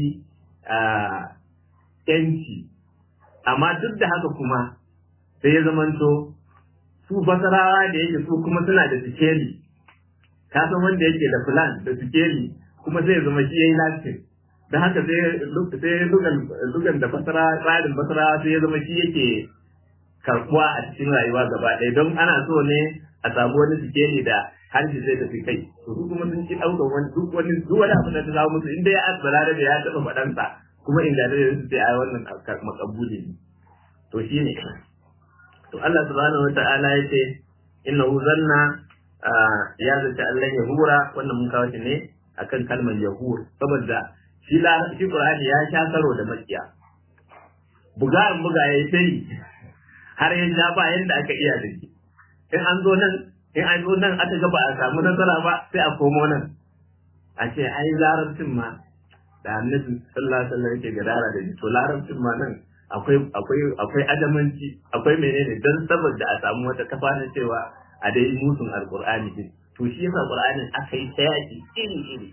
yanci, amma duk da haka kuma sai ya zamanto su basarawa da yake su kuma suna da sikeli, ka san wanda yake da plan da sikeli kuma zai zama shi yayi lafiya, da haka sai lugan da basara tsarin basarawa sai ya zama shi yake karbuwa a cikin rayuwa gaba ɗaya, don ana so ne a samu wani sikeli da harshe zai tafi kai. To su kuma sun ci ɗaukar wani duk wani abu da ta samu musu inda ya asbara da ya taɓa faɗansa kuma inda da su ce ai wannan makabuli ne. To shi ne to Allah subhanahu wata'ala ya ce innahu zanna ya zace Allah ya hura, wannan mun kawo shi ne akan kalmar yahur, saboda shi Qur'ani ya sha karo da makiya, buga ya sai har ya ja ba yanda aka iya da shi. In an zo nan aka ga ba a samu nasara ba sai a komo nan a ce ai larabcin ma da annabi sallallahu alaihi wasallam yake gadara da shi to larabcin ma nan akwai adamanci akwai menene dan saboda a samu wata kafa na cewa a dai musun alqur'ani din to shi yasa qur'anin aka yi ta yaki iri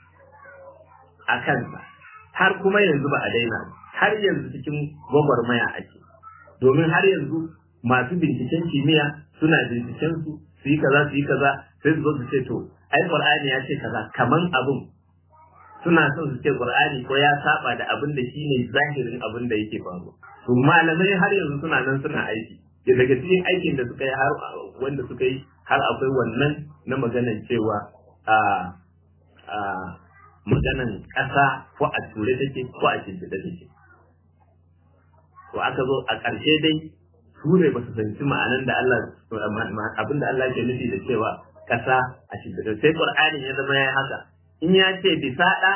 akan sa har kuma yanzu ba a daina har yanzu cikin gwagwarmaya ake domin har yanzu masu binciken kimiyya suna binciken su yi kaza sai su zo su ce to ai qur'ani ya ce kaza kaman abun suna son su ce qur'ani ko ya saba da abin da shine zahirin abin da yake faruwa to malamai har yanzu suna nan suna aiki daga cikin aikin da suka yi har wanda suka yi har akwai wannan na maganan cewa maganan ƙasa ko a ture take ko a shimfiɗe take to aka zo a ƙarshe dai su ne ba su fahimci ma'anan da Allah abin da Allah ke nufi da cewa ƙasa a shimfiɗe sai Qur'ani ya zama ya haka in ya ce bisaɗa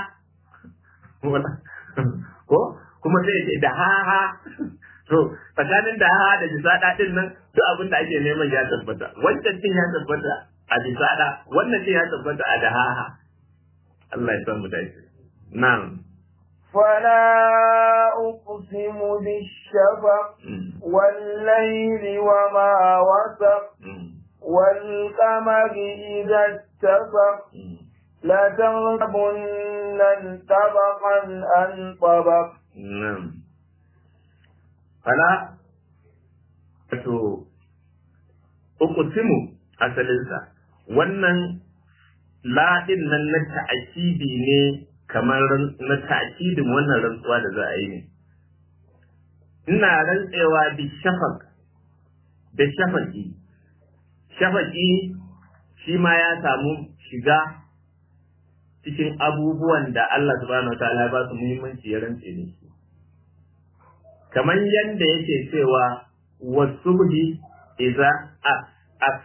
ko kuma sai ya ce da ha to tsakanin da ha da bisaɗa din nan duk abin da ake neman ya tabbata wancan din ya tabbata a bisaɗa wannan din ya tabbata a da ha Allah ya san mu dace na'am فلا أقسم بالشفق والليل وما وسق والقمر إذا اتسق لتركبن طبقا عن طبق فلا أقسم أسألنسا wannan ladin nan na ta'akidi ne kamar na ta'kidin wannan rantsuwa da za a yi ne ina rantsewa da shafaqi shi ma ya samu shiga cikin abubuwan da Allah subhanahu wataala ba su muhimmanci ya rantse da shi kamar yanda yake cewa wasubhi idza as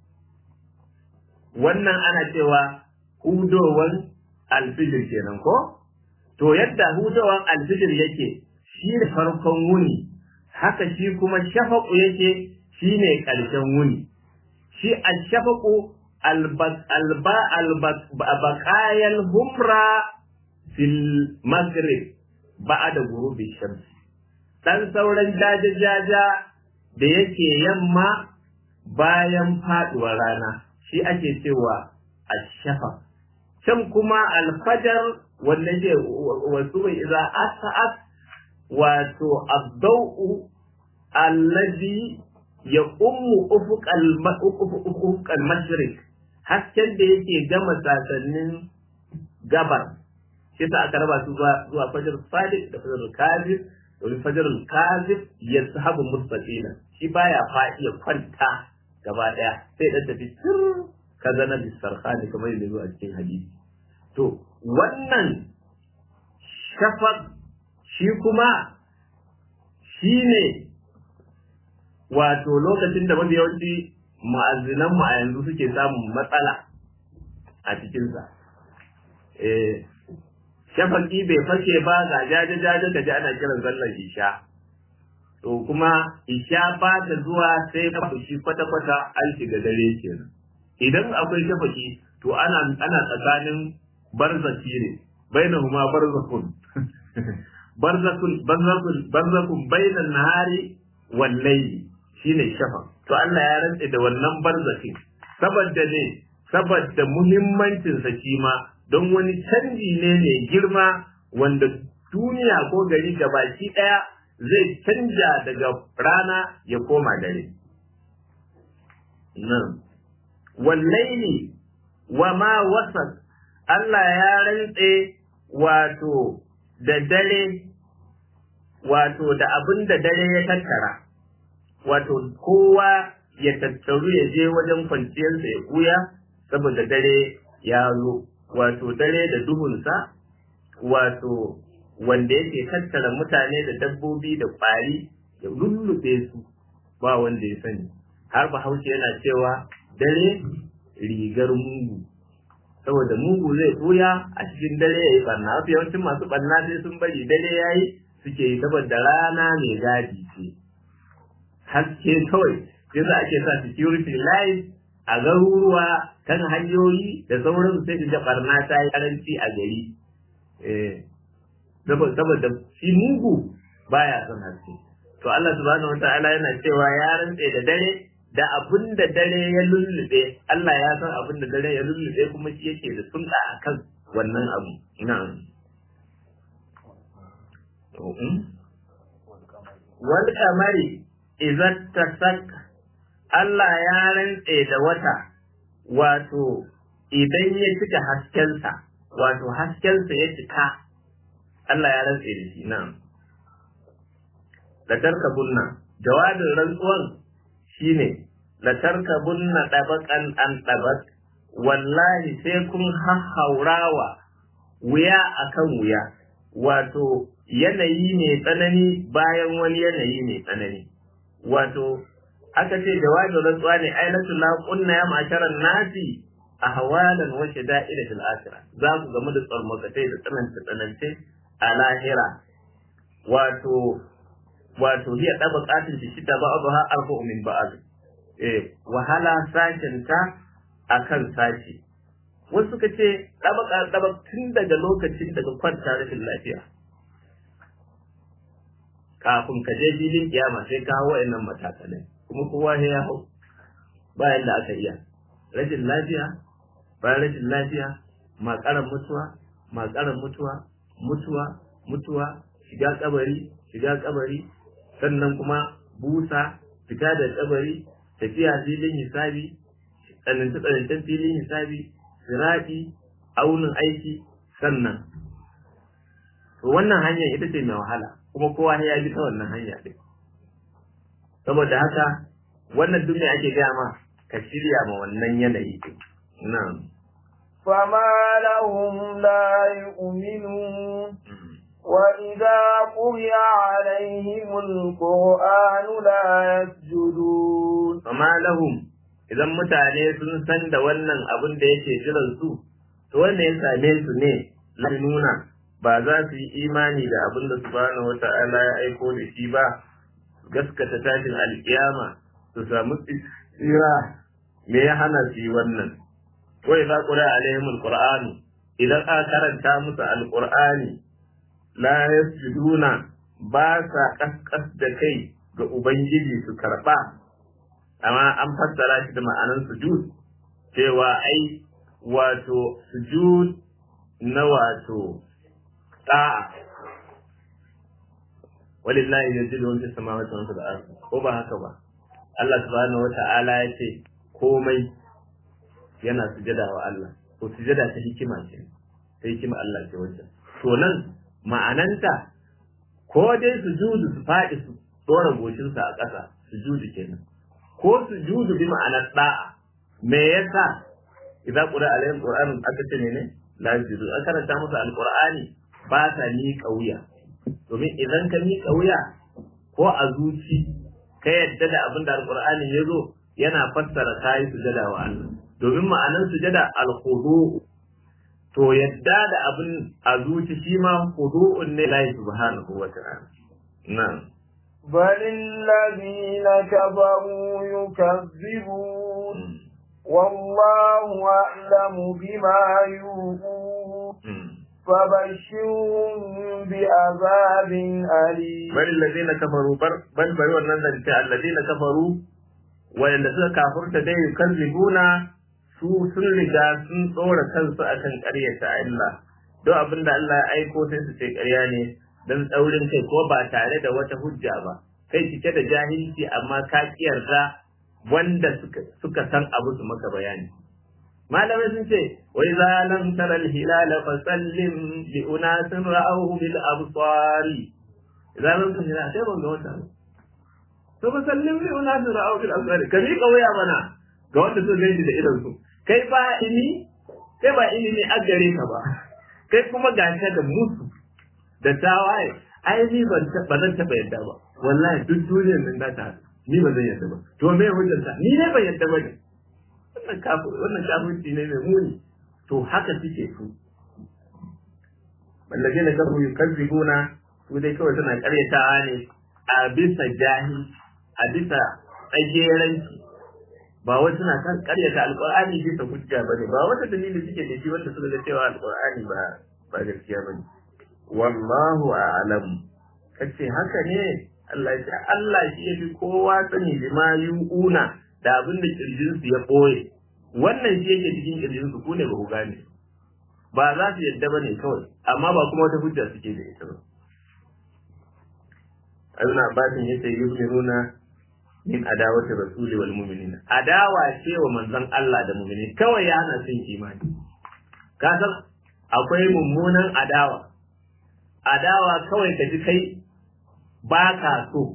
wannan ana cewa hudowan alfijir kenan ko to yadda hudawan alfijir yake shi ne farkon wuni haka shi kuma shafaqu yake shi ne ƙarshen wuni shi al-shafaqu al-baqayal humra fil maghrib ba'da ghurubi shams dan sauran jajajaja da yake yamma bayan faduwar rana shi ake cewa al-shafaq can kuma alfajar wanda ke wasu bai iza asa'at wato abdau'u allazi ya ufuqal mashriq hasken da yake gama sasannin gabar shi ta aka raba su zuwa fajar sadiq da fajar kazib domin fajar kazib ya sahabu mustaqila shi baya faɗi ya kwanta gaba daya sai dan tafi sir kaza na bisarkhani kamar yadda zuwa cikin hadisi to wannan shafaq shi kuma shi ne wato lokacin da mafi yawanci mu'azzinan mu a yanzu suke samun matsala a cikinsa shafaqi bai fashe ba ga jaje-jaje ka ji ana kiran sallar isha to kuma isha ba ta zuwa sai ka fushi kwata-kwata an shiga dare kenan idan akwai shafaqi to ana tsakanin barzaki ne bainahuma barzakun bainan nahari wal layli shine shafa to Allah ya rantse da wannan barzakin saboda muhimmancin sa ma don wani canji ne mai girma wanda duniya ko gari gabaki daya zai canja daga rana ya koma dare nan wal layli wa ma wasat Allah ya rantse wato da dare wato da abin da dare ya tattara wato kowa ya tattaru ya je wajen kwanciyarsa ya kuya saboda dare ya zo wato dare da duhunsa wato wanda yake tattara mutane da dabbobi da ƙwari ya lullube su ba wanda ya sani har Bahaushe yana cewa dare rigar mugu saboda mugu zai ɓuya a cikin dare ya yi ɓarna wasu yawancin masu ɓarna sai sun bari dare ya yi suke yi saboda rana mai gadi ce haske kawai sai za a ke sa security light a garuruwa kan hanyoyi da sauran sai ga ɓarna ta yi karanci a gari saboda shi mugu baya son haske. To Allah subhanahu wata'ala yana cewa ya rantse da dare da abin da dare ya lullube, Allah ya san abin da dare ya lullube kuma shi yake da sunna akan wannan abu. Na'am. Wal kamari idan tasak, Allah ya rantse da wata, wato idan ya cika haskensa, wato haskensa ya cika, Allah ya rantse da shi. Na'am. La tarkabunna, jawabin rantsuwan shine la tarkabunna dabaqan an dabaq, wallahi sai kun hahaurawa wuya akan wuya, wato yanayi mai tsanani bayan wani yanayi mai tsanani. Wato aka ce jawabin rantsuwa ne ailatul la kunna ya ma'asharan nasi ahwalan wa shada'ida fil akhirah, za ku gamu da tsarmakatai da tsanance a lahira. wato hiya tabaqatin fi shita ba'daha arba'u min ba'd, wahala sashin ta akan sashi. Wasu suka ce tabaq tun daga lokacin daga kwanta rashin lafiya kafin ka je filin kiyama sai ka hawo wayannan matakalai, kuma kowa ya hau bayan da aka iya. Rashin lafiya bayan rashin lafiya, makaran mutuwa, shiga kabari, sannan kuma busa, fita da kabari, tafiya filin hisabi, tsananta filin hisabi, sirati, aunin aiki, sannan to wannan hanyar ita ce mai wahala, kuma kowa ya bi ta wannan hanya ɗin. Saboda haka wannan duk ne ake gaya ma ka shirya ma wannan yanayi ɗin. Na'am. فما لهم لا يؤمنون وإذا قرئ عليهم القرآن لا يسجدون. فما لهم idan mutane sun san da wannan abin da yake jiran su, to wanda ya same su ne la nuna ba za su yi imani da abin da subhanahu wata'ala ya aiko da shi ba, gaskata tashin alkiyama su samu tsira. Me ya hana su yi wannan? Wai za qura alaihim alquran, idan aka karanta musu alqur'ani la yasjuduna, ba sa kaskas da kai ga ubangiji su karba. Amma an fassara shi da ma'anar sujud, cewa ai wato sujud na wato ta'a. Walillahi yajidu fi samawati wa fil ardi, ko ba haka ba? Allah subhanahu wata'ala ya ce komai yana sujada wa Allah, to sujada ta hikima ce, ta hikima Allah ce wacce. To nan ma'ananta ko dai sujudu su faɗi su tsora goshinsa a ƙasa, sujudu kenan, ko sujudu bi ma'anar da'a. Me yasa idan qura alayhim qur'an aka ce ne la sujudu, an karanta musu alqur'ani ba ta miƙa wuya, domin idan ka miƙa wuya ko a zuci ka yadda da abin da alqur'ani ya zo yana fassara kai sujada wa Allah, domin ma'anar sujada al-khudu, to yadda da abin a zuci shi ma khudu'un ne lillahi subhanahu wa ta'ala. Na'am. بل الذين كفروا يكذبون والله أعلم بما يوعون فبشرهم بعذاب أليم. بل الذين كفروا بل والنزل الذين كفروا وإن كافرت دي يكذبون su sun riga sun tsora kansu akan ƙaryata Allah, don abin da Allah ya aiko sai su ce ƙarya ne don tsaurin kai ko ba tare da wata hujja ba, kai cike da jahilci amma ka kiyarda wanda suka san abu su maka bayani. Malamai sun ce wai za lam tara al-hilal fa sallim bi unasin ra'awhu bil absari, idan lam tara hilal sai ban ga wata, to fa sallim bi unasin ra'awhu bil absari, ka mi kawaya mana ga wanda su gani da idan su. Kai ba ilimi a gare ka ba, kai kuma gasha da musu da tawaye. Ai ni ba zan taɓa yadda ba, wallahi duk duniyar nan da ta ni ba zan yadda ba. To me hujjar ta? Ni ne ban yadda ba ne. Wannan kafirci ne mai muni. To haka suke su. Wallahi na kafu yukazzibuna, su dai kawai suna karyatawa ne a bisa jahil, a bisa tsageranci. Ba wai suna kan karyata alqur'ani bisa hujja bane, ba wata dalili suke da shi wanda suka ga cewa alqur'ani ba gaskiya bane wallahu a'lam kace haka ne Allah ya ce Allah shi ya fi kowa sani bima yu'una da abin da kirjin su ya boye wannan shi yake cikin kirjin su ko ne ba ku gane ba za su yadda bane kawai amma ba kuma wata hujja suke da ita ba Ibn Abbas yace yu'minuna min adawati rasuli wal mu'minin adawa ce wa manzon Allah da mu'mini kawai ya hana sun imani ka san akwai mummunan adawa kawai ka ji kai ba ka so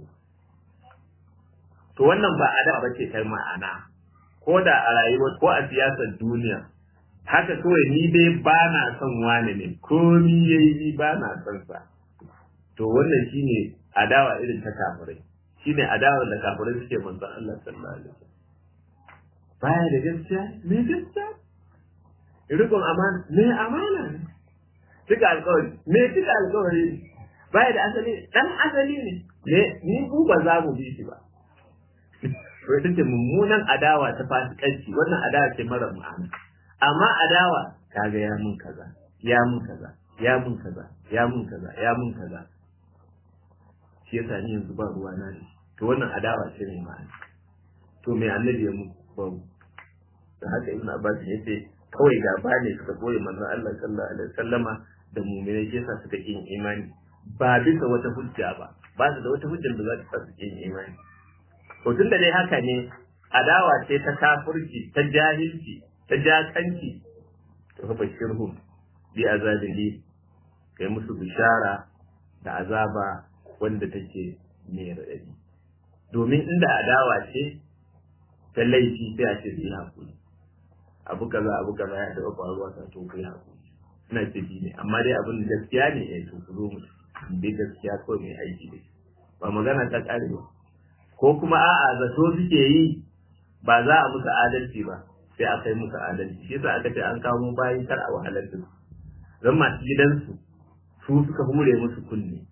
to wannan ba adawa bace kai ma'ana ko da a rayuwa ko a siyasar duniya haka kawai ni dai ba na son wani ne ko ni yayi ba na son sa to wannan shine adawa irin ta kafirai shine adawar da kafirai suke manzon Allah sallallahu alaihi wasallam baya da gaskiya me gaskiya rikon amana me amana ne cika alƙawari me cika alƙawari baya da asali dan asali ne ni ku ba za mu bi shi ba to ita ce mummunan adawa ta fasikanci wannan adawa ce mara ma'ana amma adawa kaga ya mun kaza ya mun kaza ya mun kaza ya mun kaza ya mun kaza shi yasa ni yanzu ba ruwa na ne to wannan adawa ce ne ma'ana to me annabi ya mu ba da haka ibn Abbas yace kawai gaba ne suka koyi manzon Allah sallallahu alaihi wasallama da mu'minai ke sa suka yin imani ba bisa wata hujja ba su da wata hujjar da za ta sa su yin imani to tunda dai haka ne adawa ce ta kafirci ta jahilci ta jakanci to fa bashirhum bi azabihi kai musu bishara da azaba wanda take mai radadi domin inda adawa ce ta laifi sai a ce su yi hakuri abu kaza ya taɓa faruwa ta to kai hakuri ina ce ne amma dai abin gaskiya ne ya to ku zo mu bi gaskiya ko mai aiki da ba magana ta kare ba ko kuma a'a zato suke yi ba za a musu adalci ba sai a kai musu adalci shi yasa aka ce an kawo bayan kar a wahalar su zan masu gidansu su suka hure musu kunne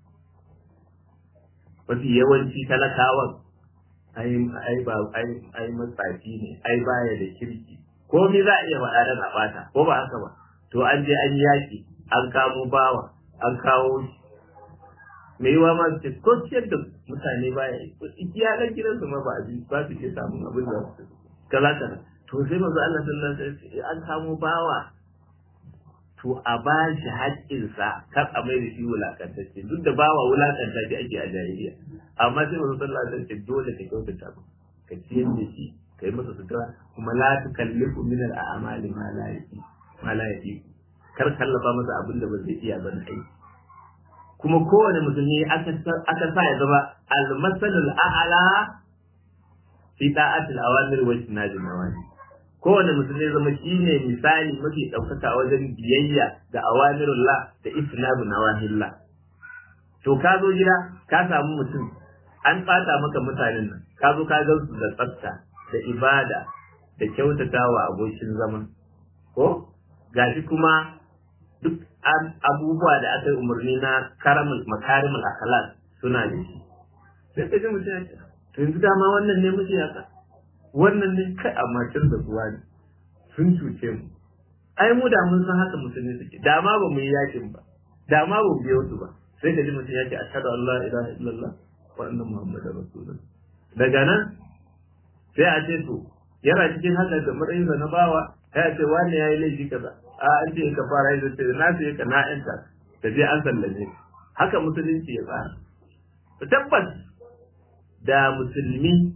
mafi yawanci talakawan ai matsafi ne ai baya da kirki ko mi za a iya faɗa da bata ko ba haka ba to an je an yaki an kamo bawa an kawo shi mai yiwa ma su ko ciyar da mutane baya iya ɗan gidansu ma ba su ke samun abin da su kaza to sai manzo Allah sallallahu alaihi wasallam an kamo bawa to a ba shi haƙƙinsa kar a mai da shi wulakantacce duk da bawa wulakanta shi ake a jahiliya amma sai manzo sallallahu alaihi wasallam dole ka kyautata ba ka ciyar da shi ka yi masa sutura kuma la tukallifu min al-a'mali ma la yaqi kar kallafa masa abin da ba zai iya ba na aiki kuma kowane musulmi aka sa ya zama al-masalul a'la fi ta'atil awamir wa ijtinabil nawahi kowane musulmi zama shine misali mafi ɗaukaka wajen biyayya da awamirullah da ijtinabu nawahillah to ka zo gida ka samu mutum an ɓata maka mutanen nan ka zo ka ga su da tsafta da ibada da kyautatawa abokin zaman ko gashi kuma duk abubuwa da aka yi umarni na makarimul akhlaq suna da shi sai ka ji mutum ya ce to yanzu dama wannan ne muke yaka wannan ne kai amma tun da zuwa ne sun cuce mu ai mu da mun san haka musulmi suke da ma ba mu yi yakin ba da ma ba mu biyo su ba sai ka ji mutum ya ce ashhadu an la ilaha illallah wa anna muhammadar rasulullah daga nan sai a ce to yana cikin haka da matsayinsa na bawa ya ce wani ya yi laifi kaza a an ce ka fara yi zai na ce ka na'yanta da je an sallame haka musulunci ya tsara tabbas da musulmi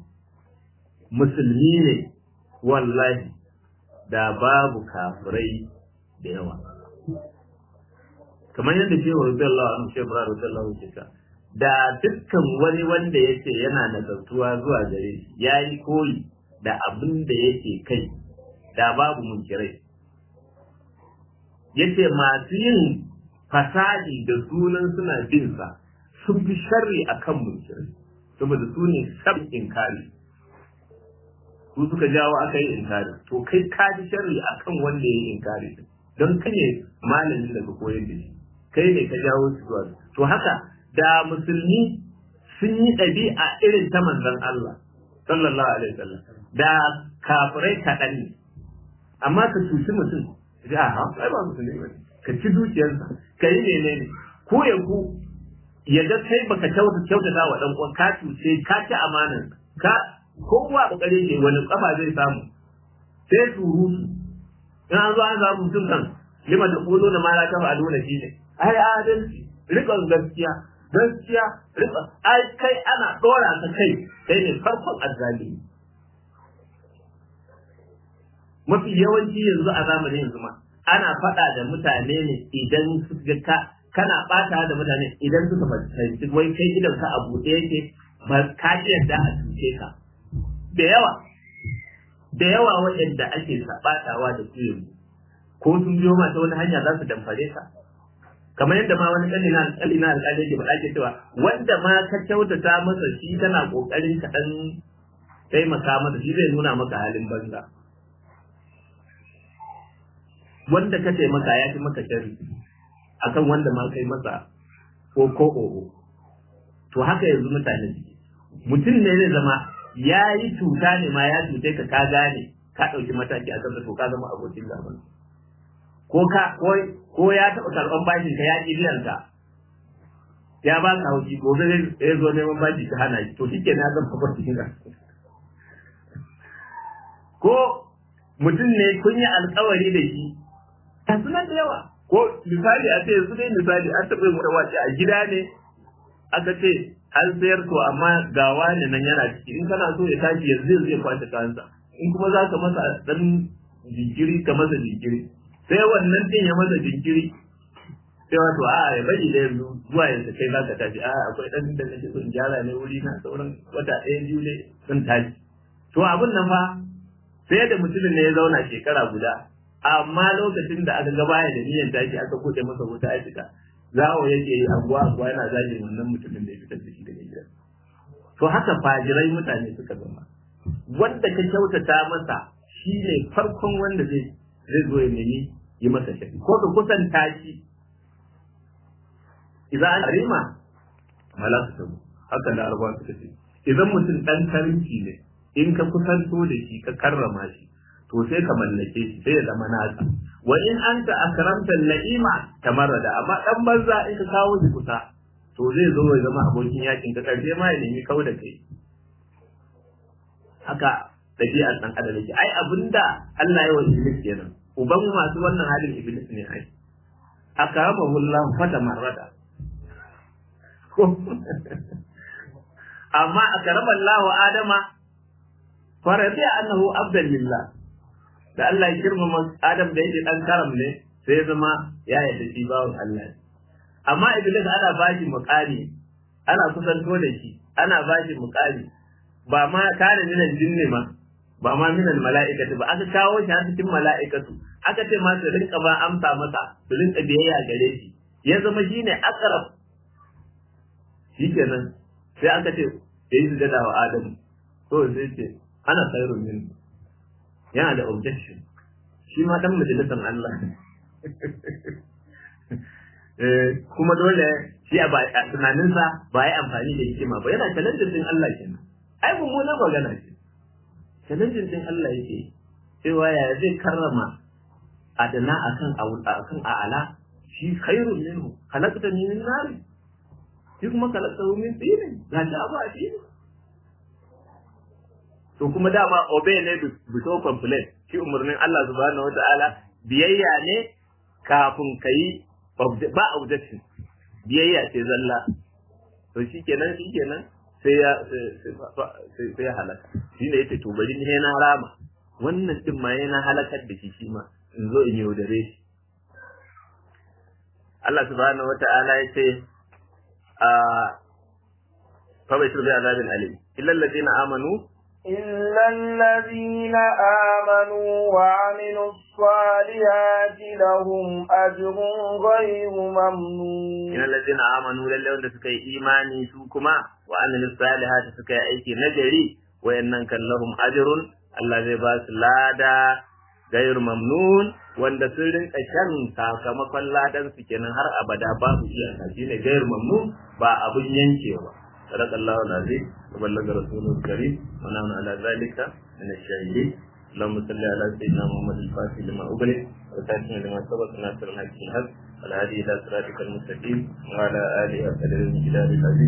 ne wallahi da babu kafirai da yawa kamar yadda shehu radiyallahu anhu shehu radiyallahu anhu da dukkan wani wanda yake yana nazartuwa zuwa gare shi yayi koyi da abin da yake kai da babu munkirai yace masu yin fasadi da sunan suna bin sa sun fi sharri akan munkirai saboda su ne sab inkari su suka jawo aka yi inkari to kai ka ji sharri akan wanda ya yi inkari don kai ne malamin da ka koyar da shi kai ne ka jawo shi zuwa to haka da musulmi sun yi ɗabi'a irin ta manzon Allah sallallahu alaihi wasallam da kafirai kaɗan ne amma ka cuci mutum ji a ai ba musulmi ba ka ci dukiyarsa ka yi menene ko ya ku ya ga kai baka kyautata wa dan uwan ka cuce ka ci amanar ka kowa kokare ke wani kafa zai samu sai surutu in an zo an samu mutum kan lima da kulo na mara ta fa'alu na shi ne ai adalci rikon gaskiya rika ai kai ana dora ka kai ne farkon azzalimi mafi yawanci yanzu a zamanin yanzu ma ana faɗa da mutane ne idan suka ga kana ɓata da mutane idan suka fahimci wai kai idan ka a buɗe yake ba ka yadda a cuce ka da yawa waɗanda ake saɓatawa da su yanzu ko sun biyo ma ta wani hanya za su damfare ka kamar yadda ma wani ƙalina alƙali ke faɗa ke cewa wanda ma ka kyautata masa shi tana ƙoƙarin ka ɗan taimaka masa shi zai nuna maka halin banza wanda ka taimaka ya fi maka shari akan wanda ma kai masa ko to haka yanzu mutane mutum ne zai zama ya yi cuta ne ma ya cuce ka ka gane ka ɗauki mataki a kansa to ka zama abokin gaban ko ya taɓa karɓan bashin ka ya ƙi biyan ka ya ba ka hauki gobe zai zo neman bashi ka hana shi to shi ke na zama abokin gaban ko mutum ne kun yi alkawari da shi ta suna da yawa ko misali a ce yanzu dai misali an taɓa yin wace a gida ne aka ce an sayar to amma gawa ne nan yana ciki in kana so ya tashi yanzu zai kwace kansa in kuma za ka masa dan jinkiri ka masa jinkiri sai wannan din ya masa jinkiri sai wato ya bari da yanzu zuwa yanzu kai za ka tashi akwai dan da nake so in gyara ne wuri na sauran wata ɗaya biyu ne sun tashi to abin nan fa sai da mutumin ne ya zauna shekara guda amma lokacin da aka ga baya da niyyar tashi aka bude masa wuta a fita zawo yake yi anguwa yana zagin wannan mutumin da ya fitar da shi daga gida to haka fajirai mutane suka zama wanda ka kyautata masa shine farkon wanda zai zo ya nemi yi masa shari ko ka kusanta shi idan an rima malaka haka da arba suka ce idan mutum dan karinci ne in ka kusanto da shi ka karrama shi to sai ka mallake shi sai ya zama naka wa in anta akramta al-la'ima tamarrada amma dan banza in ka kawo shi kusa to zai zo ya zama abokin yakin ka karshe ma ya nemi kau da kai haka dabi'ar dan adam yake ai abinda Allah ya wa iblis kenan uban masu wannan halin iblis ne ai akramahu Allah fatamarrada amma akrama Allah Adama faradiya annahu abdan lillah da Allah ya girmama Adam da yake dan karam ne sai zama ya yarda shi bawon Allah amma iblis ana bashi muqami ana kusanto da shi ana bashi muqami ba ma kana minan jinni ma ba ma minan mala'ikatu ba aka kawo shi har cikin mala'ikatu aka ce ma su rinka ba amsa masa su rinka biyayya gare shi ya zama shine aqrab shikenan sai aka ce yayi sujada wa Adam to sai ce ana khairun min yana da objection shi ma dan majalisar Allah kuma dole shi a tunaninsa ba ya amfani da hikima ba yana challenge din Allah kenan ai mummunan magana ce challenge din Allah yake cewa ya zai karrama adana akan a'ala shi khairun minhu khalaqtani min nar shi kuma khalaqtahu min tin ga ta ba shi to kuma dama obey ne before complain shi umurnin Allah subhanahu wataala biyayya ne kafin kai ba objection biyayya ce zalla to shikenan sai ya halaka shine yace to bari ne na rama wannan din ma yana halakar da shi ma in zo in yaudare shi Allah subhanahu wataala yace fa bai shirya azabin alim illa alladhina amanu إلا الذين آمنوا وعملوا الصالحات لهم أجر غير ممنون إن الذين آمنوا لله سكي إيماني سوكما وعملوا الصالحات سكي أيكي نجري وإن كان لهم أجر الذي باس لادا غير ممنون wanda sun rinka shan sakamakon ladan su kenan har abada babu iyaka shine gair mamnun ba abun yankewa صدق الله العظيم وبلغ رسوله الكريم ونحن على ذلك من الشاهدين اللهم صل على سيدنا محمد الفاتح لما أغلق وتاتنا لما سبق ناصر الحق الحق والهادي إلى صراطك المستقيم وعلى آله وصحبه الجلال العزيز.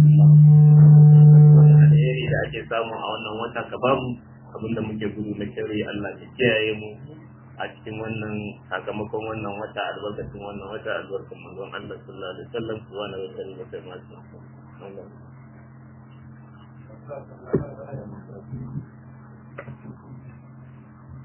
alheri da ake samu a wannan wata ka bamu abinda muke gudu na kyau Allah ya kiyaye mu a cikin wannan sakamakon wannan wata albarkacin wannan wata albarkacin manzon Allah sallallahu alaihi wasallam subhanahu wa ta'ala.